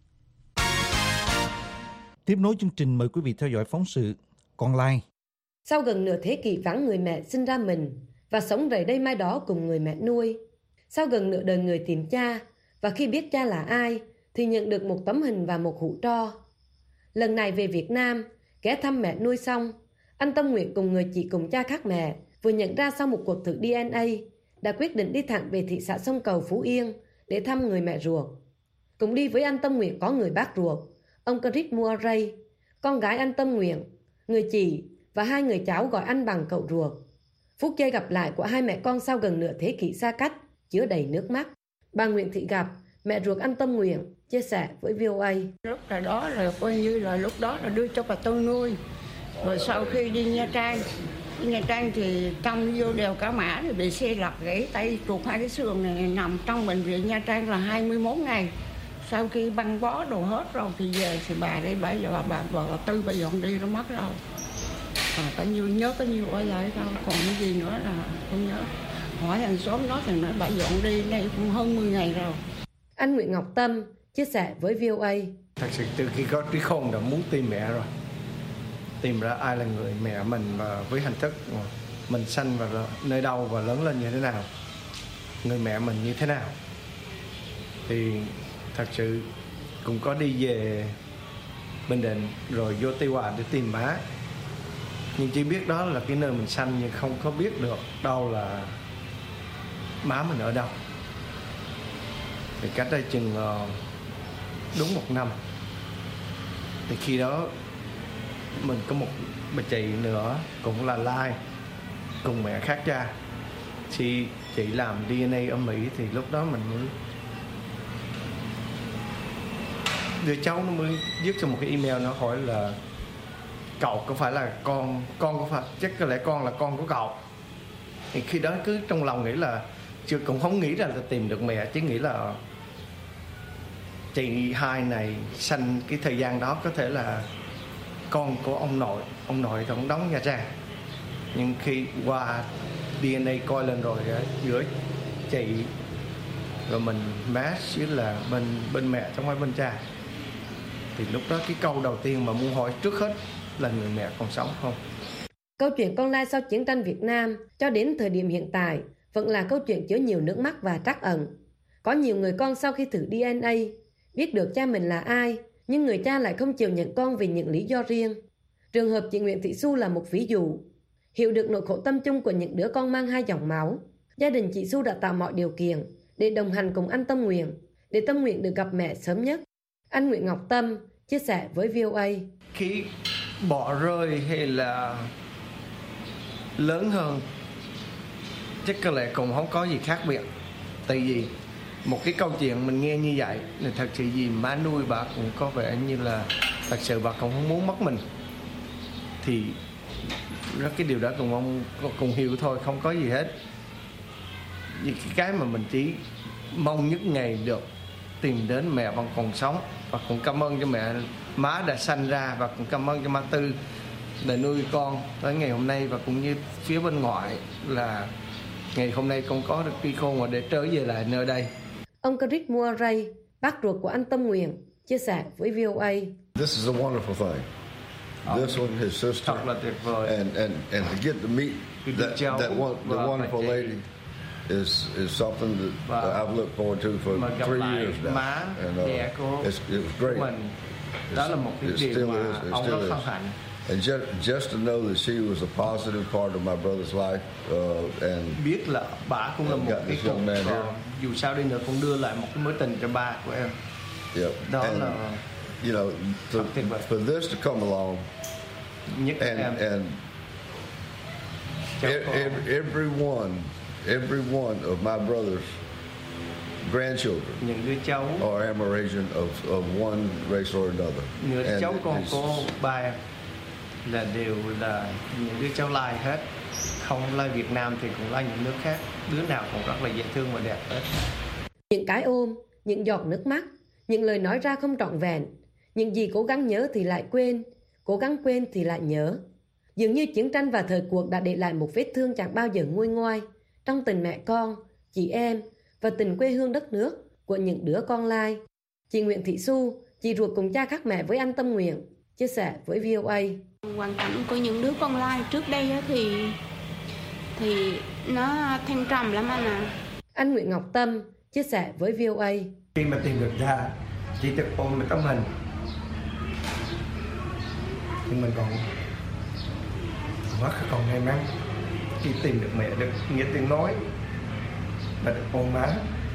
Tiếp nối chương trình, mời quý vị theo dõi phóng sự Con Lai. Sau gần nửa thế kỷ vắng người mẹ sinh ra mình và sống rày đây mai đó cùng người mẹ nuôi, sau gần nửa đời người tìm cha, và khi biết cha là ai thì nhận được một tấm hình và một hũ tro. Lần này về Việt Nam, ghé thăm mẹ nuôi xong, anh Tâm Nguyện cùng người chị cùng cha khác mẹ vừa nhận ra sau một cuộc thử đê en a đã quyết định đi thẳng về thị xã Sông Cầu, Phú Yên để thăm người mẹ ruột. Cùng đi với anh Tâm Nguyện có người bác ruột, ông Chris Murray, con gái anh Tâm Nguyện, người chị và hai người cháu gọi anh bằng cậu ruột. Phút giây gặp lại của hai mẹ con sau gần nửa thế kỷ xa cách chứa đầy nước mắt. Bà Nguyễn Thị Gặp, mẹ ruột anh Tâm Nguyện, chia sẻ với vê o a. Lúc là đó là coi như là lúc đó là đưa cho bà tôi nuôi. Rồi sau khi đi Nha Trang, đi Nha Trang thì trong vô đèo Cả Mã thì bị xe lật gãy tay, tuột hai cái xương này, nằm trong bệnh viện Nha Trang là hai mươi mốt ngày. Sau khi băng bó đồ hết rồi thì về thì bà đây bà giờ bà bà Tư bà dọn đi nó mất rồi. À, có nhiêu nhớ có nhiêu ở lại đâu, còn cái gì nữa là không nhớ. Hỏi hàng xóm nói thì nói bà dọn đi nay cũng hơn mười ngày rồi. Anh Nguyễn Ngọc Tâm chia sẻ với vê o a. Thật sự từ khi có trí khôn đã muốn tìm mẹ rồi. Tìm ra ai là người mẹ mình và với hình thức mình sanh vào nơi đâu và lớn lên như thế nào. Người mẹ mình như thế nào. Thì thật sự cũng có đi về Bình Định rồi vô Tuy Hòa để tìm má. Nhưng chỉ biết đó là cái nơi mình sanh, nhưng không có biết được đâu là má mình ở đâu. Thì cách đây chừng đúng một năm. Thì khi đó mình có một bà chị nữa cũng là Lai, cùng mẹ khác cha. Thì chị làm đê en a ở Mỹ thì lúc đó mình mới đứa cháu nó mới viết cho một cái email, nó hỏi là cậu có phải là con con có phải chắc có lẽ con là con của cậu. Thì khi đó cứ trong lòng nghĩ là chưa, cũng không nghĩ ra là tìm được mẹ, chỉ nghĩ là chị hai này sanh cái thời gian đó có thể là con của ông nội, ông nội thì ông đóng Nha Trang. Nhưng khi qua đê en a coi lên rồi giữa chị rồi mình match chứ là bên bên mẹ chứ không phải bên cha. Thì lúc đó cái câu đầu tiên mà muốn hỏi trước hết là người mẹ còn sống không. Câu chuyện con lai sau chiến tranh Việt Nam cho đến thời điểm hiện tại vẫn là câu chuyện chứa nhiều nước mắt và trắc ẩn. Có nhiều người con sau khi thử đê en a biết được cha mình là ai, nhưng người cha lại không chịu nhận con vì những lý do riêng. Trường hợp chị Nguyễn Thị Xu là một ví dụ. Hiểu được nỗi khổ tâm chung của những đứa con mang hai dòng máu, gia đình chị Xu đã tạo mọi điều kiện để đồng hành cùng anh Tâm Nguyện, để Tâm Nguyện được gặp mẹ sớm nhất. Anh Nguyễn Ngọc Tâm chia sẻ với vê o a. Khi bỏ rơi hay là lớn hơn chắc có lẽ cũng không có gì khác biệt. Tại vì một cái câu chuyện mình nghe như vậy là thật sự gì má nuôi bà cũng có vẻ như là thật sự bà cũng không muốn mất mình. Thì rất cái điều đó cùng ông cùng hiểu thôi, không có gì hết. những cái mà mình chỉ mong nhất ngày được tìm đến mẹ vẫn còn sống, và cũng cảm ơn cho mẹ má đã sanh ra, và cũng cảm ơn cho má Tư đã nuôi con tới ngày hôm nay, và cũng như phía bên ngoại là ngày hôm nay con có được đi con và để trở về lại nơi đây. Ông Chris Murray, bác ruột của anh Tâm Nguyện, chia sẻ với vê o a. This is a wonderful thing. This one, his sister, Thật là tuyệt vời. and and and to get to meet that that one, the wonderful lady is is something that uh, I've looked forward to for three years now. Má, And uh, mẹ của it's, it was great. mình. Đó là một cái It điều still mà is. It ông still rất is. hân hạnh. And just just to know that she was a positive part of my brother's life, uh, and Biết là bà cũng là and một got cái this young cột, man here. còn dù sao đi nữa cũng đưa lại một cái mối tình cho ba của em. Yep. Đó and, là you know, to, for this to come along, nhất and em. and Cháu e- con. every, every one, every one of my brother's grandchildren Những đứa cháu, are Amerasian of of one race or another. những And cháu con it's- của ba em là đều là những đứa cháu Lai hết. Không Lai Việt Nam thì cũng là những nước khác. Đứa nào cũng rất là dễ thương và đẹp hết. Những cái ôm, những giọt nước mắt, những lời nói ra không trọn vẹn, những gì cố gắng nhớ thì lại quên, cố gắng quên thì lại nhớ. Dường như chiến tranh và thời cuộc đã để lại một vết thương chẳng bao giờ nguôi ngoai trong tình mẹ con, chị em và tình quê hương đất nước của những đứa con Lai. Chị Nguyễn Thị Xu, chị ruột cùng cha khác mẹ với anh Tâm Nguyện, chia sẻ với vê o a. Hoàn cảnh của những đứa con Lai trước đây á thì thì nó thăng trầm lắm anh à. Anh Nguyễn Ngọc Tâm chia sẻ với vê o a. Khi mà tìm được ra, chỉ được ôm một tấm hình, nhưng mình còn rất còn may mắn khi tìm được mẹ, được nghe tiếng nói và được ôm má,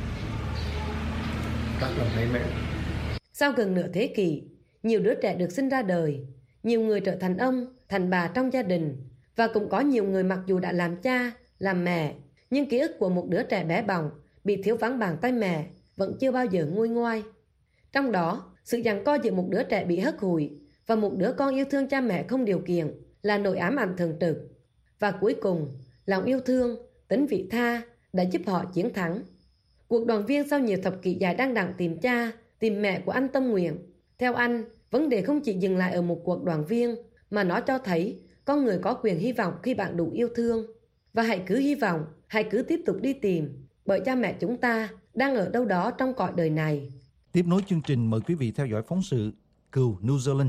rất là may mắn. Sau gần nửa thế kỷ, nhiều đứa trẻ được sinh ra đời, nhiều người trở thành ông, thành bà trong gia đình, và cũng có nhiều người mặc dù đã làm cha, làm mẹ, nhưng ký ức của một đứa trẻ bé bỏng bị thiếu vắng bàn tay mẹ vẫn chưa bao giờ nguôi ngoai. Trong đó, sự giằng co giữa một đứa trẻ bị hất hủi và một đứa con yêu thương cha mẹ không điều kiện là nỗi ám ảnh thường trực. Và cuối cùng, lòng yêu thương, tính vị tha đã giúp họ chiến thắng. Cuộc đoàn viên sau nhiều thập kỷ dài đang đặng tìm cha, tìm mẹ của anh Tâm Nguyện. Theo anh, vấn đề không chỉ dừng lại ở một cuộc đoàn viên, mà nó cho thấy con người có quyền hy vọng khi bạn đủ yêu thương. Và hãy cứ hy vọng, hãy cứ tiếp tục đi tìm, bởi cha mẹ chúng ta đang ở đâu đó trong cõi đời này. Tiếp nối chương trình, mời quý vị theo dõi phóng sự Cừu New Zealand.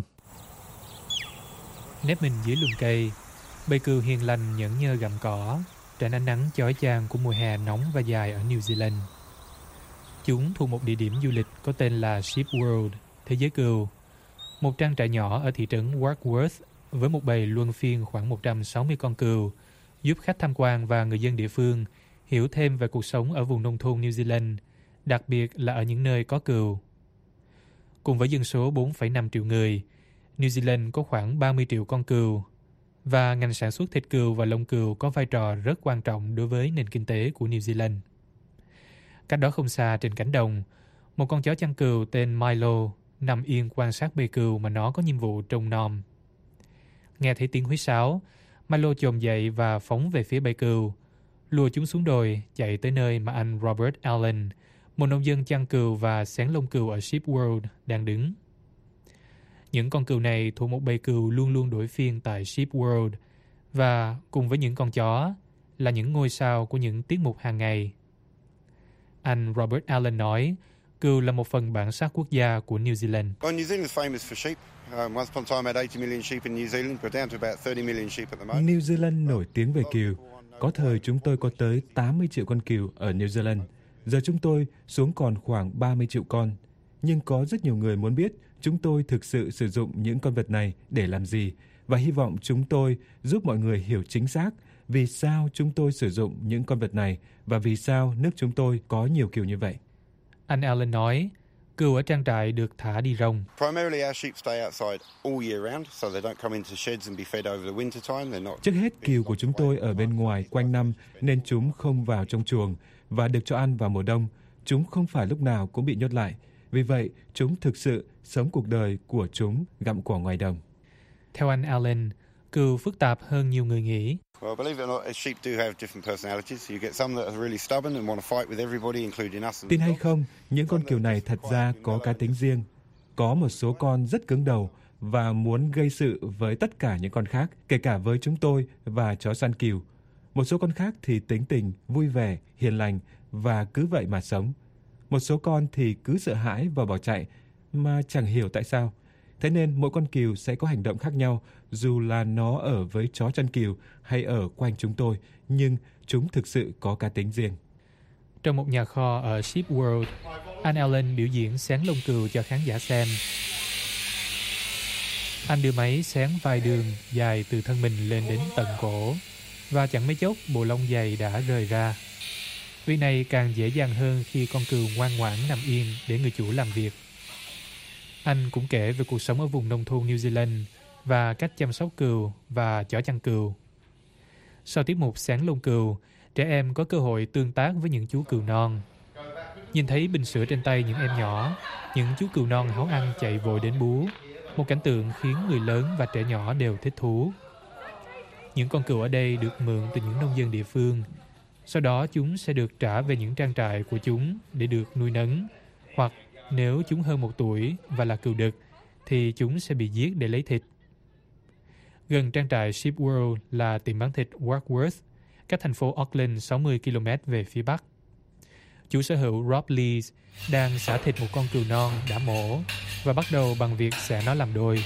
Nép mình dưới lùm cây, bầy cừu hiền lành nhẫn nhơ gặm cỏ, tránh ánh nắng chói chang của mùa hè nóng và dài ở New Zealand. Chúng thuộc một địa điểm du lịch có tên là Sheep World, thế giới cừu, một trang trại nhỏ ở thị trấn Warkworth với một bầy luân phiên khoảng một trăm sáu mươi con cừu, giúp khách tham quan và người dân địa phương hiểu thêm về cuộc sống ở vùng nông thôn New Zealand, đặc biệt là ở những nơi có cừu. Cùng với dân số bốn phẩy năm triệu người, New Zealand có khoảng ba mươi triệu con cừu, và ngành sản xuất thịt cừu và lông cừu có vai trò rất quan trọng đối với nền kinh tế của New Zealand. Cách đó không xa trên cánh đồng, một con chó chăn cừu tên Milo nằm yên quan sát bầy cừu mà nó có nhiệm vụ trông nom. Nghe thấy tiếng huýt sáo, Milo chồm dậy và phóng về phía bầy cừu, lùa chúng xuống đồi, chạy tới nơi mà anh Robert Allen, một nông dân chăn cừu và xén lông cừu ở Sheep World, đang đứng. Những con cừu này thuộc một bầy cừu luôn luôn đổi phiên tại Sheep World, và cùng với những con chó là những ngôi sao của những tiết mục hàng ngày. Anh Robert Allen nói, cừu là một phần bản sắc quốc gia của New Zealand. Well, New Zealand is famous for sheep. Um, once upon a time, had eighty million sheep in New Zealand. We're down to about thirty million sheep at the moment. New Zealand nổi tiếng về cừu. Có thời chúng tôi có tới tám mươi triệu con cừu ở New Zealand. Giờ chúng tôi xuống còn khoảng ba mươi triệu con. Nhưng có rất nhiều người muốn biết chúng tôi thực sự sử dụng những con vật này để làm gì, và hy vọng chúng tôi giúp mọi người hiểu chính xác vì sao chúng tôi sử dụng những con vật này và vì sao nước chúng tôi có nhiều cừu như vậy. Anh Allen nói, cừu ở trang trại được thả đi rong. Primarily, our sheep stay outside all year round, so they don't come into sheds and be fed over the winter time. They're not. Trước hết, cừu của chúng tôi ở bên ngoài quanh năm nên chúng không vào trong chuồng và được cho ăn vào mùa đông. Chúng không phải lúc nào cũng bị nhốt lại. Vì vậy, chúng thực sự sống cuộc đời của chúng gặm cỏ ngoài đồng. Theo anh Allen, cừu phức tạp hơn nhiều người nghĩ. Well, believe it or not, sheep do have different personalities. You get some that are really stubborn and want to fight with everybody, including us. Tin hay không, những con cừu này thật ra có cá tính riêng. Có một số con rất cứng đầu và muốn gây sự với tất cả những con khác, kể cả với chúng tôi và chó săn cừu. Một số con khác thì tính tình, vui vẻ, hiền lành và cứ vậy mà sống. Một số con thì cứ sợ hãi và bỏ chạy mà chẳng hiểu tại sao. Thế nên mỗi con cừu sẽ có hành động khác nhau, dù là nó ở với chó chăn cừu hay ở quanh chúng tôi, nhưng chúng thực sự có cá tính riêng. Trong một nhà kho ở Sheep World, anh Allen biểu diễn xén lông cừu cho khán giả xem. Anh đưa máy xén vài đường dài từ thân mình lên đến tận cổ, và chẳng mấy chốc bộ lông dày đã rời ra. Việc này càng dễ dàng hơn khi con cừu ngoan ngoãn nằm yên để người chủ làm việc. Anh cũng kể về cuộc sống ở vùng nông thôn New Zealand và cách chăm sóc cừu và chó chăn cừu. Sau tiết mục xén lông cừu, trẻ em có cơ hội tương tác với những chú cừu non. Nhìn thấy bình sữa trên tay những em nhỏ, những chú cừu non háo ăn chạy vội đến bú, một cảnh tượng khiến người lớn và trẻ nhỏ đều thích thú. Những con cừu ở đây được mượn từ những nông dân địa phương. Sau đó chúng sẽ được trả về những trang trại của chúng để được nuôi nấng, hoặc nếu chúng hơn một tuổi và là cừu đực, thì chúng sẽ bị giết để lấy thịt. Gần trang trại Sheep World là tiệm bán thịt Warkworth, cách thành phố Auckland sáu mươi ki lô mét về phía bắc. Chủ sở hữu Rob Lees đang xả thịt một con cừu non đã mổ và bắt đầu bằng việc xẻ nó làm đôi.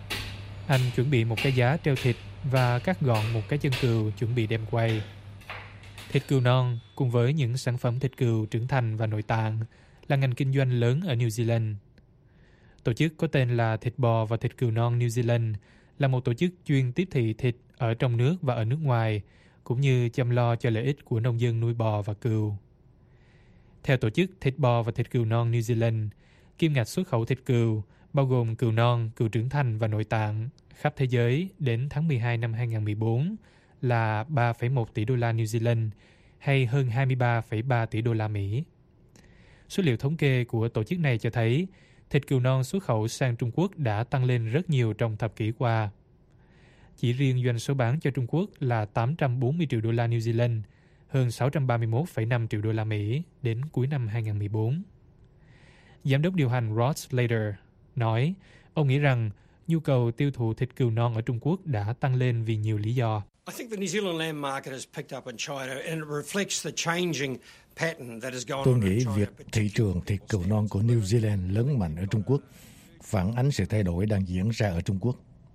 Anh chuẩn bị một cái giá treo thịt và cắt gọn một cái chân cừu chuẩn bị đem quay. Thịt cừu non cùng với những sản phẩm thịt cừu trưởng thành và nội tạng là ngành kinh doanh lớn ở New Zealand. Tổ chức có tên là Thịt bò và thịt cừu non New Zealand là một tổ chức chuyên tiếp thị thịt ở trong nước và ở nước ngoài, cũng như chăm lo cho lợi ích của nông dân nuôi bò và cừu. Theo tổ chức Thịt bò và thịt cừu non New Zealand, kim ngạch xuất khẩu thịt cừu, bao gồm cừu non, cừu trưởng thành và nội tạng, khắp thế giới đến tháng mười hai năm hai nghìn không trăm mười bốn là ba phẩy một tỷ đô la New Zealand, hay hơn hai mươi ba phẩy ba tỷ đô la Mỹ. Số liệu thống kê của tổ chức này cho thấy thịt cừu non xuất khẩu sang Trung Quốc đã tăng lên rất nhiều trong thập kỷ qua. Chỉ riêng doanh số bán cho Trung Quốc là tám trăm bốn mươi triệu đô la New Zealand, hơn sáu trăm ba mươi mốt phẩy năm triệu đô la Mỹ đến cuối năm hai nghìn không trăm mười bốn. Giám đốc điều hành Rod Slater nói, ông nghĩ rằng nhu cầu tiêu thụ thịt cừu non ở Trung Quốc đã tăng lên vì nhiều lý do. I think the New Zealand lamb market has picked up in China and it reflects the changing pattern that has gone Tôi on in nghĩ China. việc thị trường thịt cừu non của New Zealand lớn mạnh ở Trung Quốc phản ánh sự thay đổi đang diễn ra ở Trung Quốc,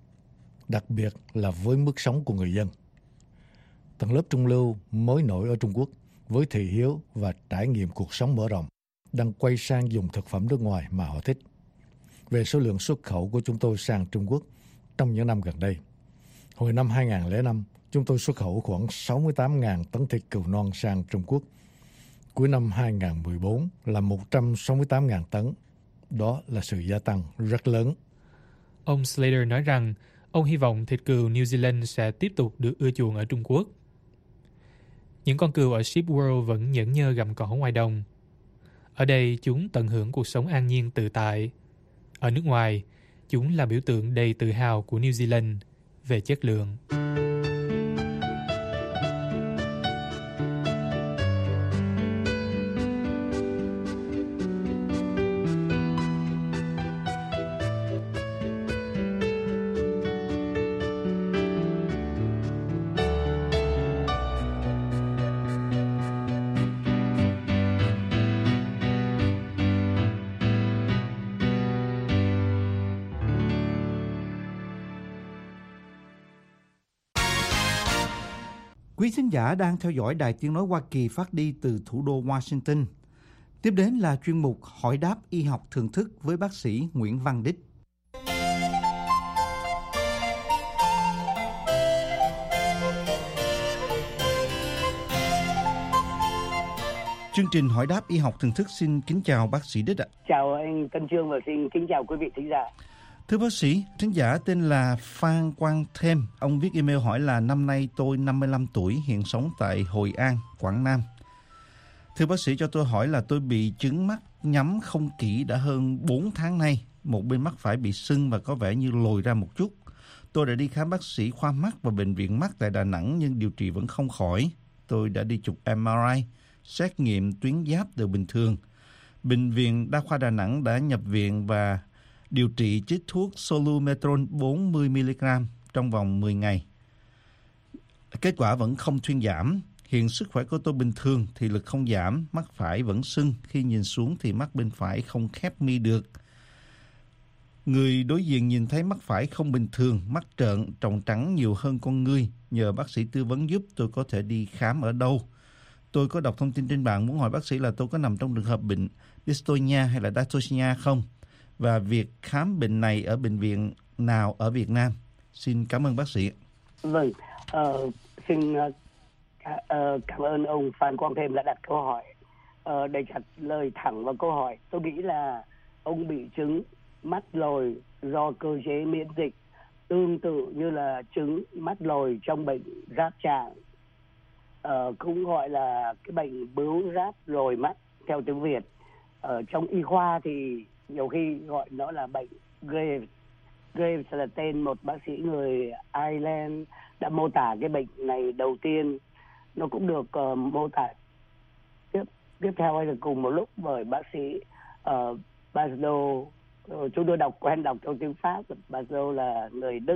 đặc biệt là với mức sống của người dân. Tầng lớp trung lưu mới nổi ở Trung Quốc với thị hiếu và trải nghiệm cuộc sống mở rộng đang quay sang dùng thực phẩm nước ngoài mà họ thích. Về số lượng xuất khẩu của chúng tôi sang Trung Quốc trong những năm gần đây, hồi năm hai nghìn không trăm lẻ năm, chúng tôi xuất khẩu khoảng sáu mươi tám nghìn tấn thịt cừu non sang Trung Quốc. Cuối năm hai nghìn không trăm mười bốn là một trăm sáu mươi tám nghìn tấn. Đó là sự gia tăng rất lớn. Ông Slater nói rằng ông hy vọng thịt cừu New Zealand sẽ tiếp tục được ưa chuộng ở Trung Quốc. Những con cừu ở Sheep World vẫn nhẫn nhơ gặm cỏ ngoài đồng. Ở đây chúng tận hưởng cuộc sống an nhiên tự tại. Ở nước ngoài, chúng là biểu tượng đầy tự hào của New Zealand về chất lượng. Quý thính giả đang theo dõi Đài Tiếng Nói Hoa Kỳ phát đi từ thủ đô Washington. Tiếp đến là chuyên mục Hỏi đáp y học thường thức với bác sĩ Nguyễn Văn Đích. Chương trình Hỏi đáp y học thường thức xin kính chào bác sĩ Đích ạ. Chào anh Tân Trương và xin kính chào quý vị thính giả. Thưa bác sĩ, thính giả tên là Phan Quang Thêm. Ông viết email hỏi là năm nay tôi năm mươi lăm tuổi, hiện sống tại Hội An, Quảng Nam. Thưa bác sĩ, cho tôi hỏi là tôi bị chứng mắt nhắm không kỹ đã hơn bốn tháng nay. Một bên mắt phải bị sưng và có vẻ như lồi ra một chút. Tôi đã đi khám bác sĩ khoa mắt và bệnh viện mắt tại Đà Nẵng nhưng điều trị vẫn không khỏi. Tôi đã đi chụp em rờ i, xét nghiệm tuyến giáp đều bình thường. Bệnh viện Đa khoa Đà Nẵng đã nhập viện và điều trị chích thuốc Solumetron bốn mươi mi-li-gam trong vòng mười ngày. Kết quả vẫn không thuyên giảm. Hiện sức khỏe của tôi bình thường, thị lực không giảm, mắt phải vẫn sưng. Khi nhìn xuống thì mắt bên phải không khép mi được. Người đối diện nhìn thấy mắt phải không bình thường, mắt trợn, tròng trắng nhiều hơn con ngươi. Nhờ bác sĩ tư vấn giúp tôi có thể đi khám ở đâu. Tôi có đọc thông tin trên mạng muốn hỏi bác sĩ là tôi có nằm trong trường hợp bệnh dystonia hay là dystonia không? Và việc khám bệnh này ở bệnh viện nào ở Việt Nam? Xin cảm ơn bác sĩ. Vâng, uh, xin uh, cảm ơn ông Phan Quang Thêm đã đặt câu hỏi. Uh, để trả lời thẳng vào câu hỏi, tôi nghĩ là ông bị chứng mắt lồi do cơ chế miễn dịch, tương tự như là chứng mắt lồi trong bệnh giáp trạng, uh, cũng gọi là cái bệnh bướu giáp lồi mắt theo tiếng Việt. Ở uh, trong y khoa thì nhiều khi gọi nó là bệnh Graves. Graves là tên một bác sĩ người Ireland đã mô tả cái bệnh này đầu tiên. Nó cũng được uh, mô tả tiếp tiếp theo hay là cùng một lúc bởi bác sĩ uh, Basdo. Uh, chúng tôi đọc quen đọc theo tiếng Pháp. Basdo là người Đức.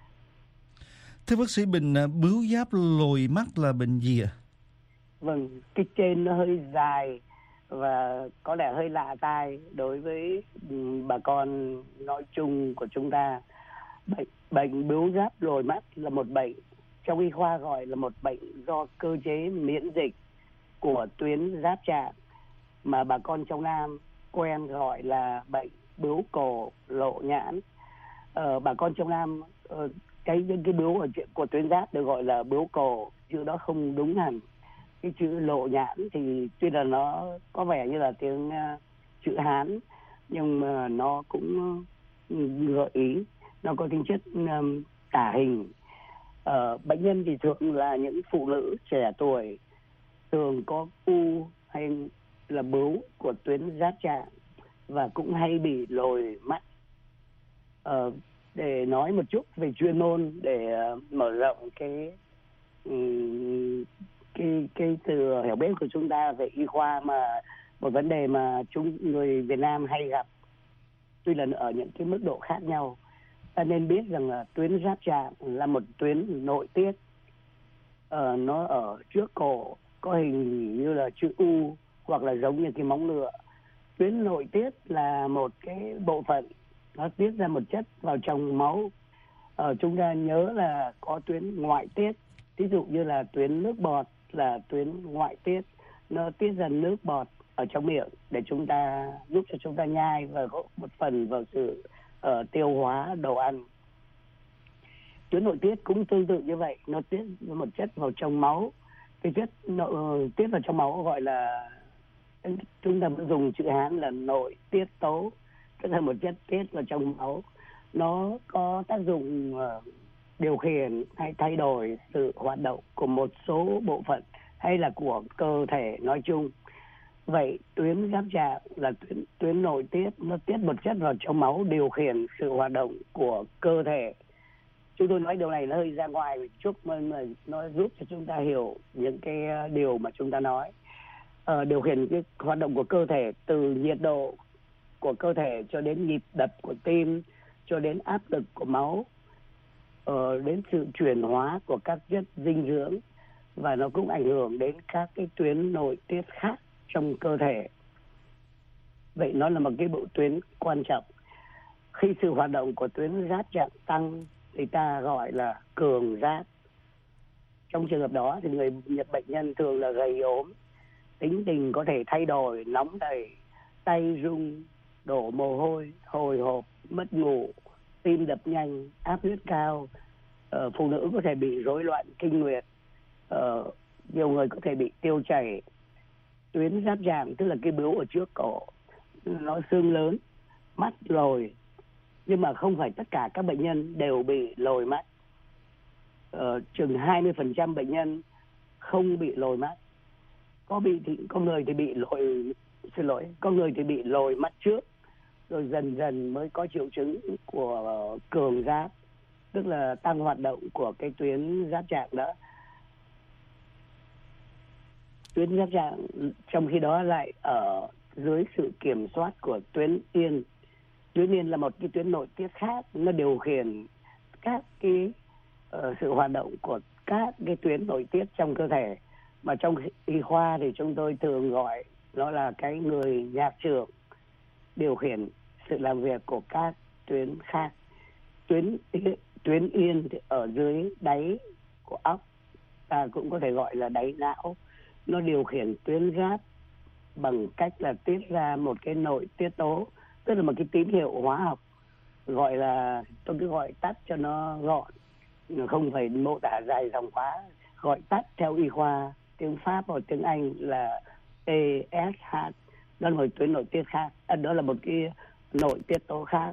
Thưa bác sĩ, bệnh bướu giáp lồi mắt là bệnh gì ạ? Vâng, cái trên nó hơi dài và có lẽ hơi lạ tai đối với bà con nói chung của chúng ta. Bệnh, bệnh bướu giáp lồi mắt là một bệnh, trong y khoa gọi là một bệnh do cơ chế miễn dịch của tuyến giáp trạng mà bà con trong Nam quen gọi là bệnh bướu cổ lộ nhãn. Ờ, bà con trong Nam uh, cái những cái bướu ở của tuyến giáp được gọi là bướu cổ, chữ đó không đúng hẳn. Cái chữ lộ nhãn thì tuy là nó có vẻ như là tiếng uh, chữ Hán nhưng mà nó cũng uh, gợi ý, nó có tính chất um, tả hình. Uh, bệnh nhân thì thường là những phụ nữ trẻ tuổi, thường có u hay là bướu của tuyến giáp trạng và cũng hay bị lồi mắt. Uh, để nói một chút về chuyên môn để uh, mở rộng cái um, cái cái từ hiểu biết của chúng ta về y khoa, mà một vấn đề mà chúng người Việt Nam hay gặp tuy là ở những cái mức độ khác nhau. Ta nên biết rằng là tuyến giáp trạng là một tuyến nội tiết, uh, nó ở trước cổ, có hình như là chữ U hoặc là giống như cái móng ngựa. Tuyến nội tiết là một cái bộ phận nó tiết ra một chất vào trong máu. Ờ, chúng ta nhớ là có tuyến ngoại tiết, ví dụ như là tuyến nước bọt là tuyến ngoại tiết, nó tiết ra nước bọt ở trong miệng để chúng ta giúp cho chúng ta nhai và có một phần vào sự uh, tiêu hóa đồ ăn. Tuyến nội tiết cũng tương tự như vậy, nó tiết một chất vào trong máu. Cái chất nội, tiết vào trong máu gọi là, chúng ta vẫn dùng chữ Hán là nội tiết tố, tức là một chất tiết vào trong máu. Nó có tác dụng uh, điều khiển hay thay đổi sự hoạt động của một số bộ phận hay là của cơ thể nói chung. Vậy tuyến giáp trạng là tuyến, tuyến nội tiết, nó tiết một chất vào trong máu điều khiển sự hoạt động của cơ thể. Chúng tôi nói điều này nó hơi ra ngoài một chút mà nó giúp cho chúng ta hiểu những cái điều mà chúng ta nói. Uh, điều khiển cái hoạt động của cơ thể, từ nhiệt độ của cơ thể cho đến nhịp đập của tim, cho đến áp lực của máu, uh, đến sự chuyển hóa của các chất dinh dưỡng, và nó cũng ảnh hưởng đến các cái tuyến nội tiết khác trong cơ thể. Vậy nó là một cái bộ tuyến quan trọng. Khi sự hoạt động của tuyến giáp trạng tăng thì ta gọi là cường giáp. Trong trường hợp đó thì người nhập bệnh nhân thường là gầy ốm, tính tình có thể thay đổi, nóng nảy, tay rung, đổ mồ hôi, hồi hộp, mất ngủ, tim đập nhanh, áp huyết cao. Uh, phụ nữ có thể bị rối loạn kinh nguyệt, uh, nhiều người có thể bị tiêu chảy. Tuyến giáp trạng tức là cái bướu ở trước cổ, nó xương lớn, mắt lồi, nhưng mà không phải tất cả các bệnh nhân đều bị lồi mắt. Uh, chừng hai mươi phần trăm bệnh nhân không bị lồi mắt. Có bị thì có người thì bị lồi, xin lỗi, có người thì bị lồi mắt trước, rồi dần dần mới có triệu chứng của cường giáp. tức là tăng hoạt động của cái tuyến giáp trạng đó. Tuyến giáp trạng trong khi đó lại ở dưới sự kiểm soát của tuyến yên. Tuyến yên là một cái tuyến nội tiết khác, nó điều khiển các cái uh, sự hoạt động của các cái tuyến nội tiết trong cơ thể, mà trong y khoa thì chúng tôi thường gọi nó là cái người nhạc trưởng, điều khiển sự làm việc của các tuyến khác. Tuyến tuyến yên thì ở dưới đáy của óc, ta cũng có thể gọi là đáy não, nó điều khiển tuyến giáp bằng cách là tiết ra một cái nội tiết tố, tức là một cái tín hiệu hóa học, gọi là, tôi cứ gọi tắt cho nó gọn, không phải mô tả dài dòng quá, gọi tắt theo y khoa tiếng Pháp hoặc tiếng Anh là tê ét hát. Đó là một tuyến nội tiết khác, à, đó là một cái nội tiết tố khác.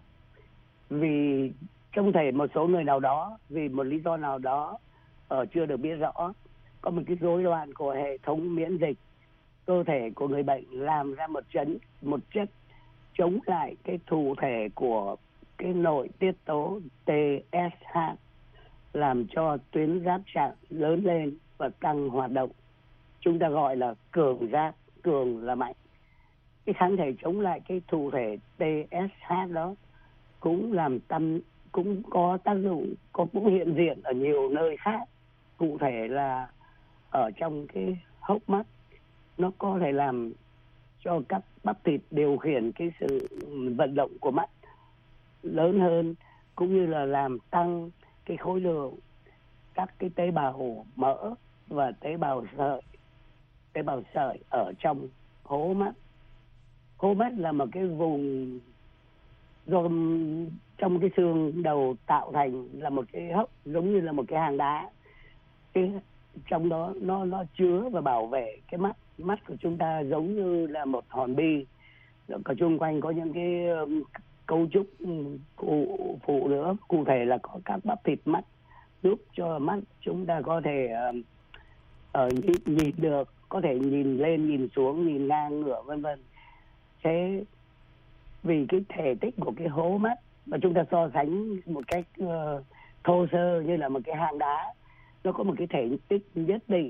Vì trong thể một số người nào đó, vì một lý do nào đó ở chưa được biết rõ, có một cái rối loạn của hệ thống miễn dịch, cơ thể của người bệnh làm ra một chấn một chất chống lại cái thụ thể của cái nội tiết tố tê ét hát, làm cho tuyến giáp trạng lớn lên và tăng hoạt động. Chúng ta gọi là cường giáp, cường là mạnh. Cái kháng thể chống lại cái thụ thể tê ét hát đó cũng làm tăng, cũng có tác dụng, có cũng hiện diện ở nhiều nơi khác. Cụ thể là ở trong cái hốc mắt, nó có thể làm cho các bắp thịt điều khiển cái sự vận động của mắt lớn hơn, cũng như là làm tăng cái khối lượng các cái tế bào mỡ và tế bào sợi, tế bào sợi ở trong hố mắt. Hố mắt là một cái vùng do trong cái xương đầu tạo thành, là một cái hốc giống như là một cái hang đá. Cái trong đó nó nó chứa và bảo vệ cái mắt. Mắt của chúng ta giống như là một hòn bi, ở chung quanh có những cái um, cấu trúc um, phụ, phụ nữa, cụ thể là có các bắp thịt mắt giúp cho mắt chúng ta có thể um, ở nhìn, nhìn được, có thể nhìn lên, nhìn xuống, nhìn ngang ngửa vân vân. Thế vì cái thể tích của cái hố mắt mà chúng ta so sánh một cách uh, thô sơ như là một cái hang đá, nó có một cái thể tích nhất định,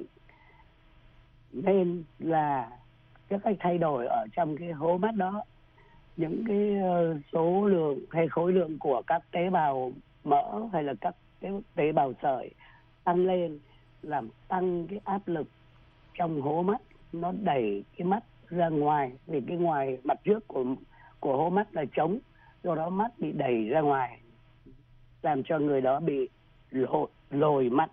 nên là các cái thay đổi ở trong cái hố mắt đó, những cái uh, số lượng hay khối lượng của các tế bào mỡ hay là các tế, tế bào sợi tăng lên, làm tăng cái áp lực trong hố mắt, nó đẩy cái mắt ra ngoài, vì cái ngoài mặt trước của của hố mắt là trống, do đó mắt bị đẩy ra ngoài, làm cho người đó bị lồi, lồi mắt.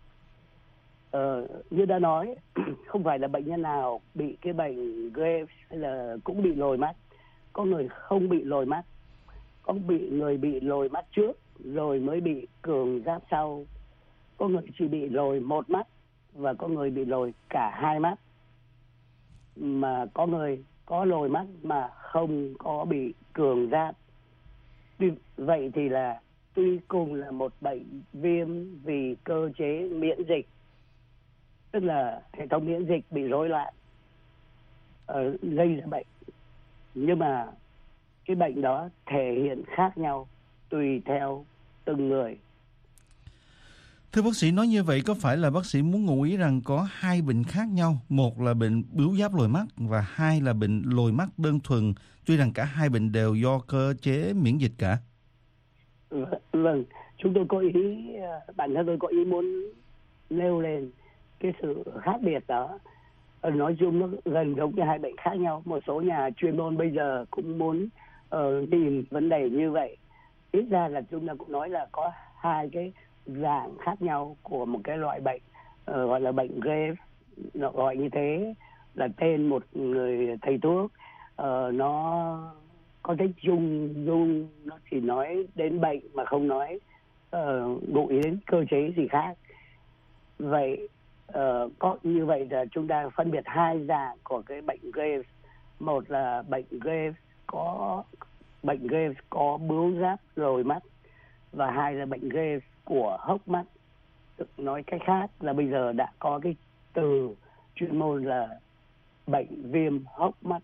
Ờ, như đã nói, không phải là bệnh nhân nào bị cái bệnh Graves hay là cũng bị lồi mắt. Có người không bị lồi mắt, có bị người bị lồi mắt trước rồi mới bị cường giáp sau, có người chỉ bị lồi một mắt và có người bị lồi cả hai mắt, mà có người có lồi mắt mà không có bị cường giáp. Vì vậy thì là tuy cùng là một bệnh viêm vì cơ chế miễn dịch, tức là hệ thống miễn dịch bị rối loạn uh, gây ra bệnh, nhưng mà cái bệnh đó thể hiện khác nhau tùy theo từng người. Thưa bác sĩ, nói như vậy có phải là bác sĩ muốn ngụ ý rằng có hai bệnh khác nhau, một là bệnh bướu giáp lồi mắt và hai là bệnh lồi mắt đơn thuần, tuy rằng cả hai bệnh đều do cơ chế miễn dịch cả? Vâng, chúng tôi có ý, bản thân tôi có ý muốn nêu lên cái sự khác biệt đó. Nói chung nó gần giống như hai bệnh khác nhau. Một số nhà chuyên môn bây giờ cũng muốn uh, nhìn vấn đề như vậy. Ít ra là chúng ta cũng nói là có hai cái dạng khác nhau của một cái loại bệnh uh, gọi là bệnh Graves. Nó gọi như thế là tên một người thầy thuốc. Uh, nó có tích chung dung, nó chỉ nói đến bệnh mà không nói uh, ngụ ý đến cơ chế gì khác. Vậy uh, có như vậy là chúng ta phân biệt hai dạng của cái bệnh Graves. Một là bệnh Graves có bệnh Graves có bướu giáp lồi mắt, và hai là bệnh Graves của hốc mắt. Nói cách khác là bây giờ đã có cái từ chuyên môn là bệnh viêm hốc mắt.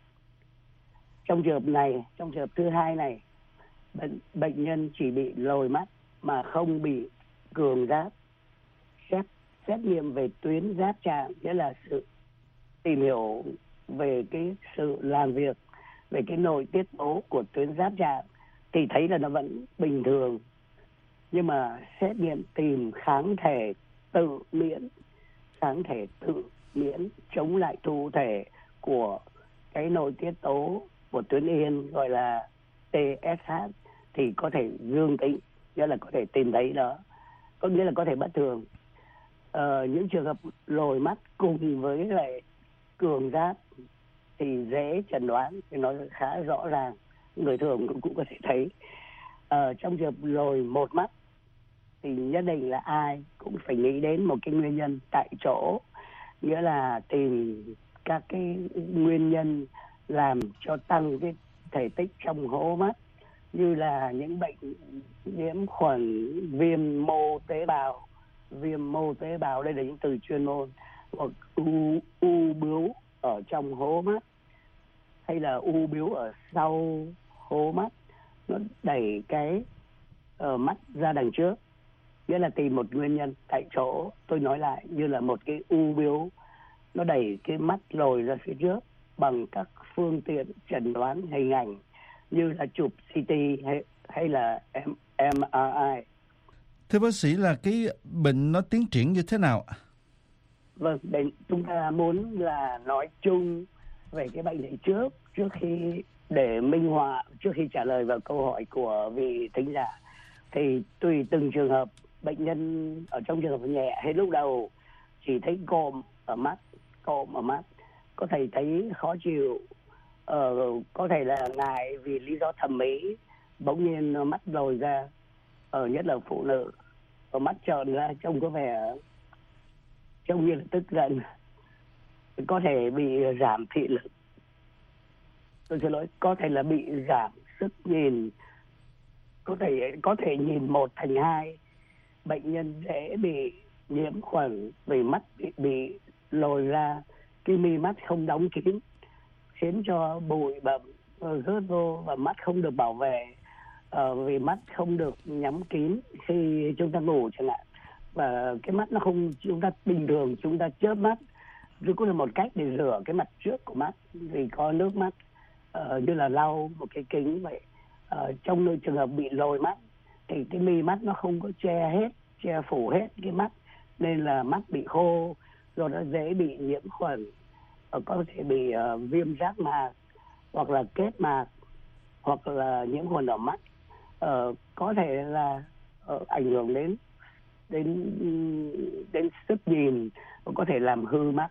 Trong trường hợp này, trong trường hợp thứ hai này, bệnh, bệnh nhân chỉ bị lồi mắt mà không bị cường giáp. Xét, xét nghiệm về tuyến giáp trạng, nghĩa là sự tìm hiểu về cái sự làm việc, về cái nội tiết tố của tuyến giáp trạng thì thấy là nó vẫn bình thường. Nhưng mà xét nghiệm tìm kháng thể tự miễn, kháng thể tự miễn chống lại thụ thể của cái nội tiết tố của tuyến yên gọi là tê ét hát thì có thể dương tính, nghĩa là có thể tìm thấy đó, có nghĩa là có thể bất thường. Ờ, những trường hợp lồi mắt cùng với lại cường giáp thì dễ chẩn đoán, thì nó khá rõ ràng, người thường cũng, cũng có thể thấy. Ờ, trong trường hợp lồi một mắt thì nhất định là ai cũng phải nghĩ đến một cái nguyên nhân tại chỗ, nghĩa là tìm các cái nguyên nhân làm cho tăng cái thể tích trong hố mắt, như là những bệnh nhiễm khuẩn, viêm mô tế bào, viêm mô tế bào đây là những từ chuyên môn, hoặc u, u bướu ở trong hố mắt, hay là u bướu ở sau hố mắt, nó đẩy cái uh, mắt ra đằng trước, nghĩa là tìm một nguyên nhân tại chỗ. Tôi nói lại, như là một cái u bướu nó đẩy cái mắt lồi ra phía trước bằng các phương tiện chẩn đoán hình ảnh như là chụp xê tê hay, hay là em rờ i. Thưa bác sĩ, là cái bệnh nó tiến triển như thế nào? Vâng, bệnh chúng ta muốn là nói chung về cái bệnh này trước, trước khi để minh họa, trước khi trả lời vào câu hỏi của vị thính giả. Thì tùy từng trường hợp, bệnh nhân ở trong trường hợp nhẹ hay lúc đầu chỉ thấy cộm ở mắt, cộm ở mắt, có thể thấy khó chịu, ờ, có thể là ngại vì lý do thẩm mỹ, bỗng nhiên mắt lồi ra, ở nhất là phụ nữ, ở mắt trợn ra trông có vẻ trông như là tức giận, có thể bị giảm thị lực, tôi xin lỗi, có thể là bị giảm sức nhìn, có thể có thể nhìn một thành hai. Bệnh nhân dễ bị nhiễm khuẩn vì mắt bị, bị lồi ra, cái mi mắt không đóng kín, khiến cho bụi bặm rớt vô và mắt không được bảo vệ, uh, vì mắt không được nhắm kín khi chúng ta ngủ chẳng hạn, và cái mắt nó không, chúng ta bình thường chúng ta chớp mắt, rồi cũng là một cách để rửa cái mặt trước của mắt vì có nước mắt, uh, như là lau một cái kính vậy. Uh, trong nơi trường hợp bị lồi mắt thì cái mi mắt nó không có che hết, che phủ hết cái mắt, nên là mắt bị khô, rồi nó dễ bị nhiễm khuẩn, uh, có thể bị uh, viêm giác mạc hoặc là kết mạc, hoặc là nhiễm khuẩn ở mắt, uh, có thể là uh, ảnh hưởng đến đến đến sức nhìn, có thể làm hư mắt.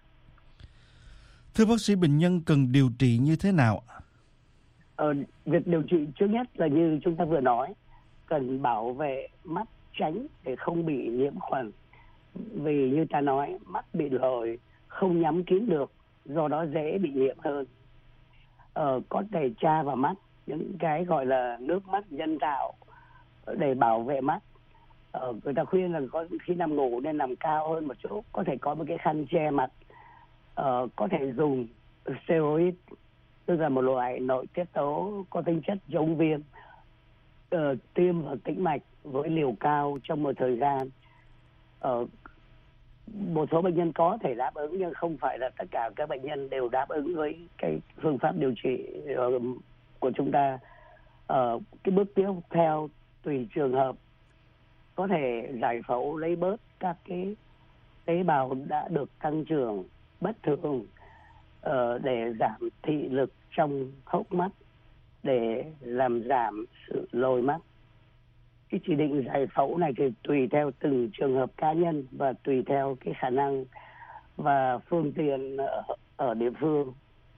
Thưa bác sĩ, bệnh nhân cần điều trị như thế nào? Ờ, việc điều trị trước nhất là như chúng ta vừa nói, cần bảo vệ mắt tránh để không bị nhiễm khuẩn. Vì như ta nói, mắt bị lồi không nhắm kín được, do đó dễ bị nhiễm hơn. Ờ, có thể tra vào mắt những cái gọi là nước mắt nhân tạo để bảo vệ mắt. Ờ, người ta khuyên là có khi nằm ngủ nên nằm cao hơn một chút, có thể có một cái khăn che mặt. Ờ, có thể dùng steroid, tức là một loại nội tiết tố có tính chất chống viêm, uh, tiêm vào tĩnh mạch với liều cao trong một thời gian. Uh, một số bệnh nhân có thể đáp ứng, nhưng không phải là tất cả các bệnh nhân đều đáp ứng với cái phương pháp điều trị uh, của chúng ta. Uh, cái bước tiếp theo tùy trường hợp, có thể giải phẫu lấy bớt các cái tế bào đã được tăng trưởng bất thường, Uh, để giảm thị lực trong hốc mắt, để làm giảm sự lồi mắt. Cái chỉ định giải phẫu này thì tùy theo từng trường hợp cá nhân và tùy theo cái khả năng và phương tiện ở, ở địa phương.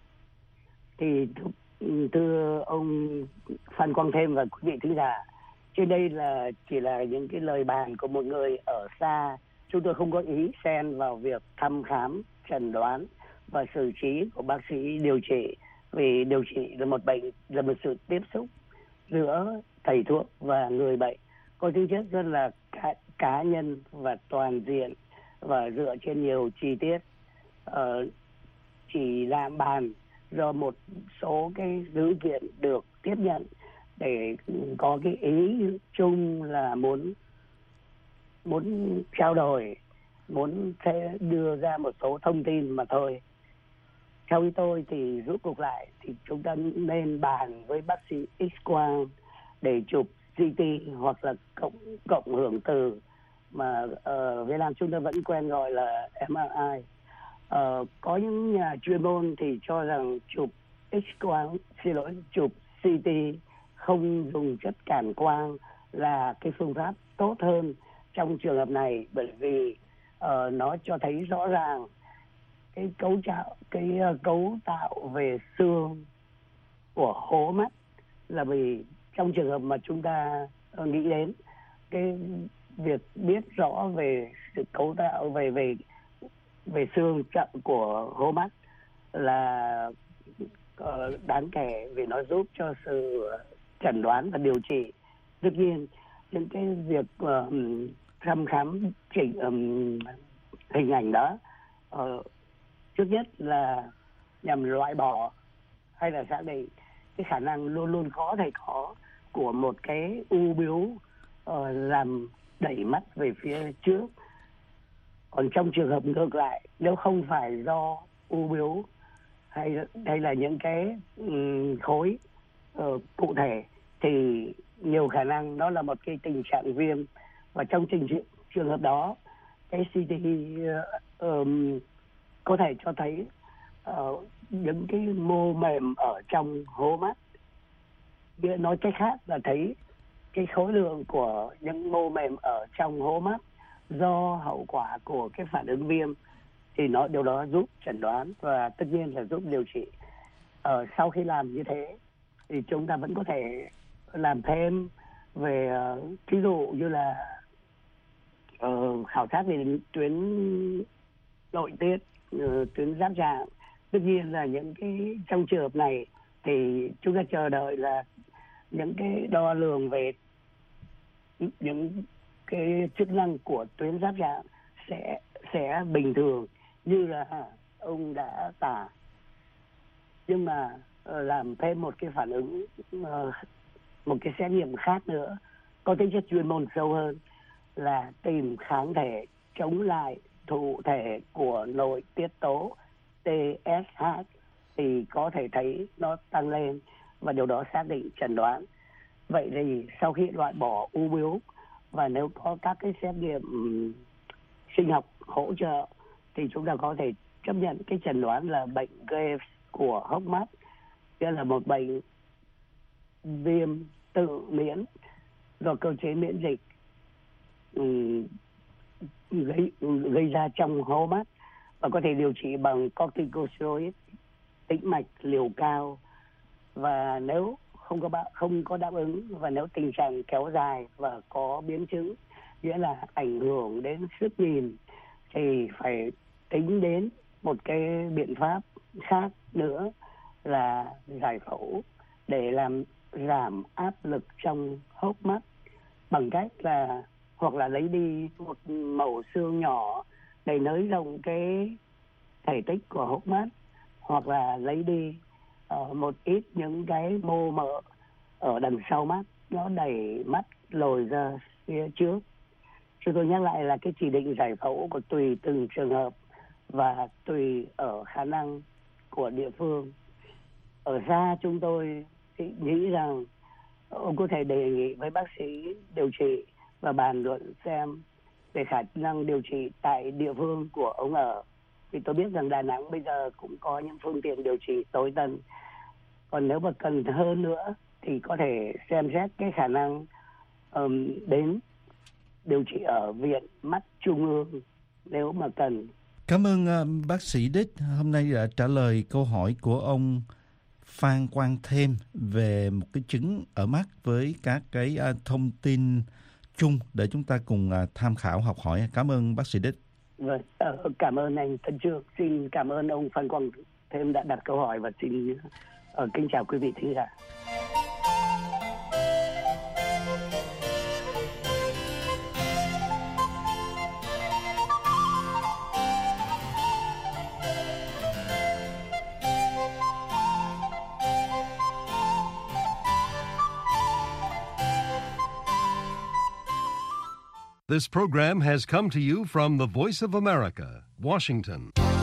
Thì thưa ông Phan Quang Thêm và quý vị thính giả, trên đây là chỉ là những cái lời bàn của một người ở xa. Chúng tôi không có ý xen vào việc thăm khám, chẩn đoán và xử trí của bác sĩ điều trị, vì điều trị là một bệnh, là một sự tiếp xúc giữa thầy thuốc và người bệnh, có tính chất rất là cá, cá nhân và toàn diện, và dựa trên nhiều chi tiết. Uh, chỉ làm bàn do một số cái dữ kiện được tiếp nhận để có cái ý chung là muốn muốn trao đổi, muốn thế đưa ra một số thông tin mà thôi. Theo ý tôi thì rút cuộc lại thì chúng ta nên bàn với bác sĩ X-quang để chụp xê tê hoặc là cộng cộng hưởng từ mà ở uh, Việt Nam chúng ta vẫn quen gọi là em rờ i. Uh, có những nhà chuyên môn thì cho rằng chụp X-quang, xin lỗi, chụp xê tê không dùng chất cản quang là cái phương pháp tốt hơn trong trường hợp này, bởi vì uh, nó cho thấy rõ ràng cái cấu tạo cái uh, cấu tạo về xương của hố mắt, là vì trong trường hợp mà chúng ta uh, nghĩ đến cái việc biết rõ về sự cấu tạo về về về xương chậm của hố mắt là uh, đáng kể, vì nó giúp cho sự chẩn đoán và điều trị. Tất nhiên những cái việc uh, thăm khám chỉnh um, hình ảnh đó uh, trước nhất là nhằm loại bỏ hay là xác định cái khả năng luôn luôn có thể có của một cái u bướu uh, làm đẩy mắt về phía trước. Còn trong trường hợp ngược lại, nếu không phải do u bướu hay hay là những cái um, khối uh, cụ thể thì nhiều khả năng đó là một cái tình trạng viêm, và trong trình trường hợp đó cái xê tê uh, um, có thể cho thấy uh, những cái mô mềm ở trong hố mắt. Nói cách khác là thấy cái khối lượng của những mô mềm ở trong hố mắt do hậu quả của cái phản ứng viêm, thì nó điều đó giúp chẩn đoán và tất nhiên là giúp điều trị. Ờ, sau khi làm như thế thì chúng ta vẫn có thể làm thêm về uh, ví dụ như là uh, khảo sát về tuyến nội tiết, uh, tuyến giáp trạng. Tất nhiên là những cái trong trường hợp này thì chúng ta chờ đợi là những cái đo lường về những cái chức năng của tuyến giáp trạng sẽ sẽ bình thường như là ông đã tả, nhưng mà uh, làm thêm một cái phản ứng, uh, một cái xét nghiệm khác nữa có tính chất chuyên môn sâu hơn là tìm kháng thể chống lại thụ thể của nội tiết tố tê ét hát, thì có thể thấy nó tăng lên và điều đó xác định chẩn đoán. Vậy thì sau khi loại bỏ u bướu và nếu có các cái xét nghiệm um, sinh học hỗ trợ thì chúng ta có thể chấp nhận cái chẩn đoán là bệnh Graves của hốc mắt, đây là một bệnh viêm tự miễn do cơ chế miễn dịch um, gây, gây ra trong hố mắt, và có thể điều trị bằng corticosteroid tĩnh mạch liều cao. Và nếu không có không có đáp ứng và nếu tình trạng kéo dài và có biến chứng, nghĩa là ảnh hưởng đến sức nhìn, thì phải tính đến một cái biện pháp khác nữa là giải phẫu để làm giảm áp lực trong hốc mắt bằng cách là hoặc là lấy đi một mẩu xương nhỏ để nới rộng cái thể tích của hốc mắt, hoặc là lấy đi uh, một ít những cái mô mỡ ở đằng sau mắt, nó đẩy mắt lồi ra phía trước. Chúng tôi nhắc lại là cái chỉ định giải phẫu của tùy từng trường hợp và tùy ở khả năng của địa phương. Ở xa chúng tôi thì nghĩ rằng ông có thể đề nghị với bác sĩ điều trị và bàn luận xem về khả năng điều trị tại địa phương của ông ở. Vì tôi biết rằng Đà Nẵng bây giờ cũng có những phương tiện điều trị tối tân. Còn nếu mà cần hơn nữa thì có thể xem xét cái khả năng um, đến điều trị ở Viện Mắt Trung ương nếu mà cần. Cảm ơn uh, bác sĩ Đích hôm nay đã trả lời câu hỏi của ông Phan Quang Thêm về một cái chứng ở mắt với các cái uh, thông tin chung để chúng ta cùng uh, tham khảo học hỏi. Cảm ơn bác sĩ Đích. Vâng, uh, cảm ơn anh Tân Trương. Xin cảm ơn ông Phan Quang Thêm đã đặt câu hỏi và xin uh, kính chào quý vị thính giả. This program has come to you from the Voice of America, Washington.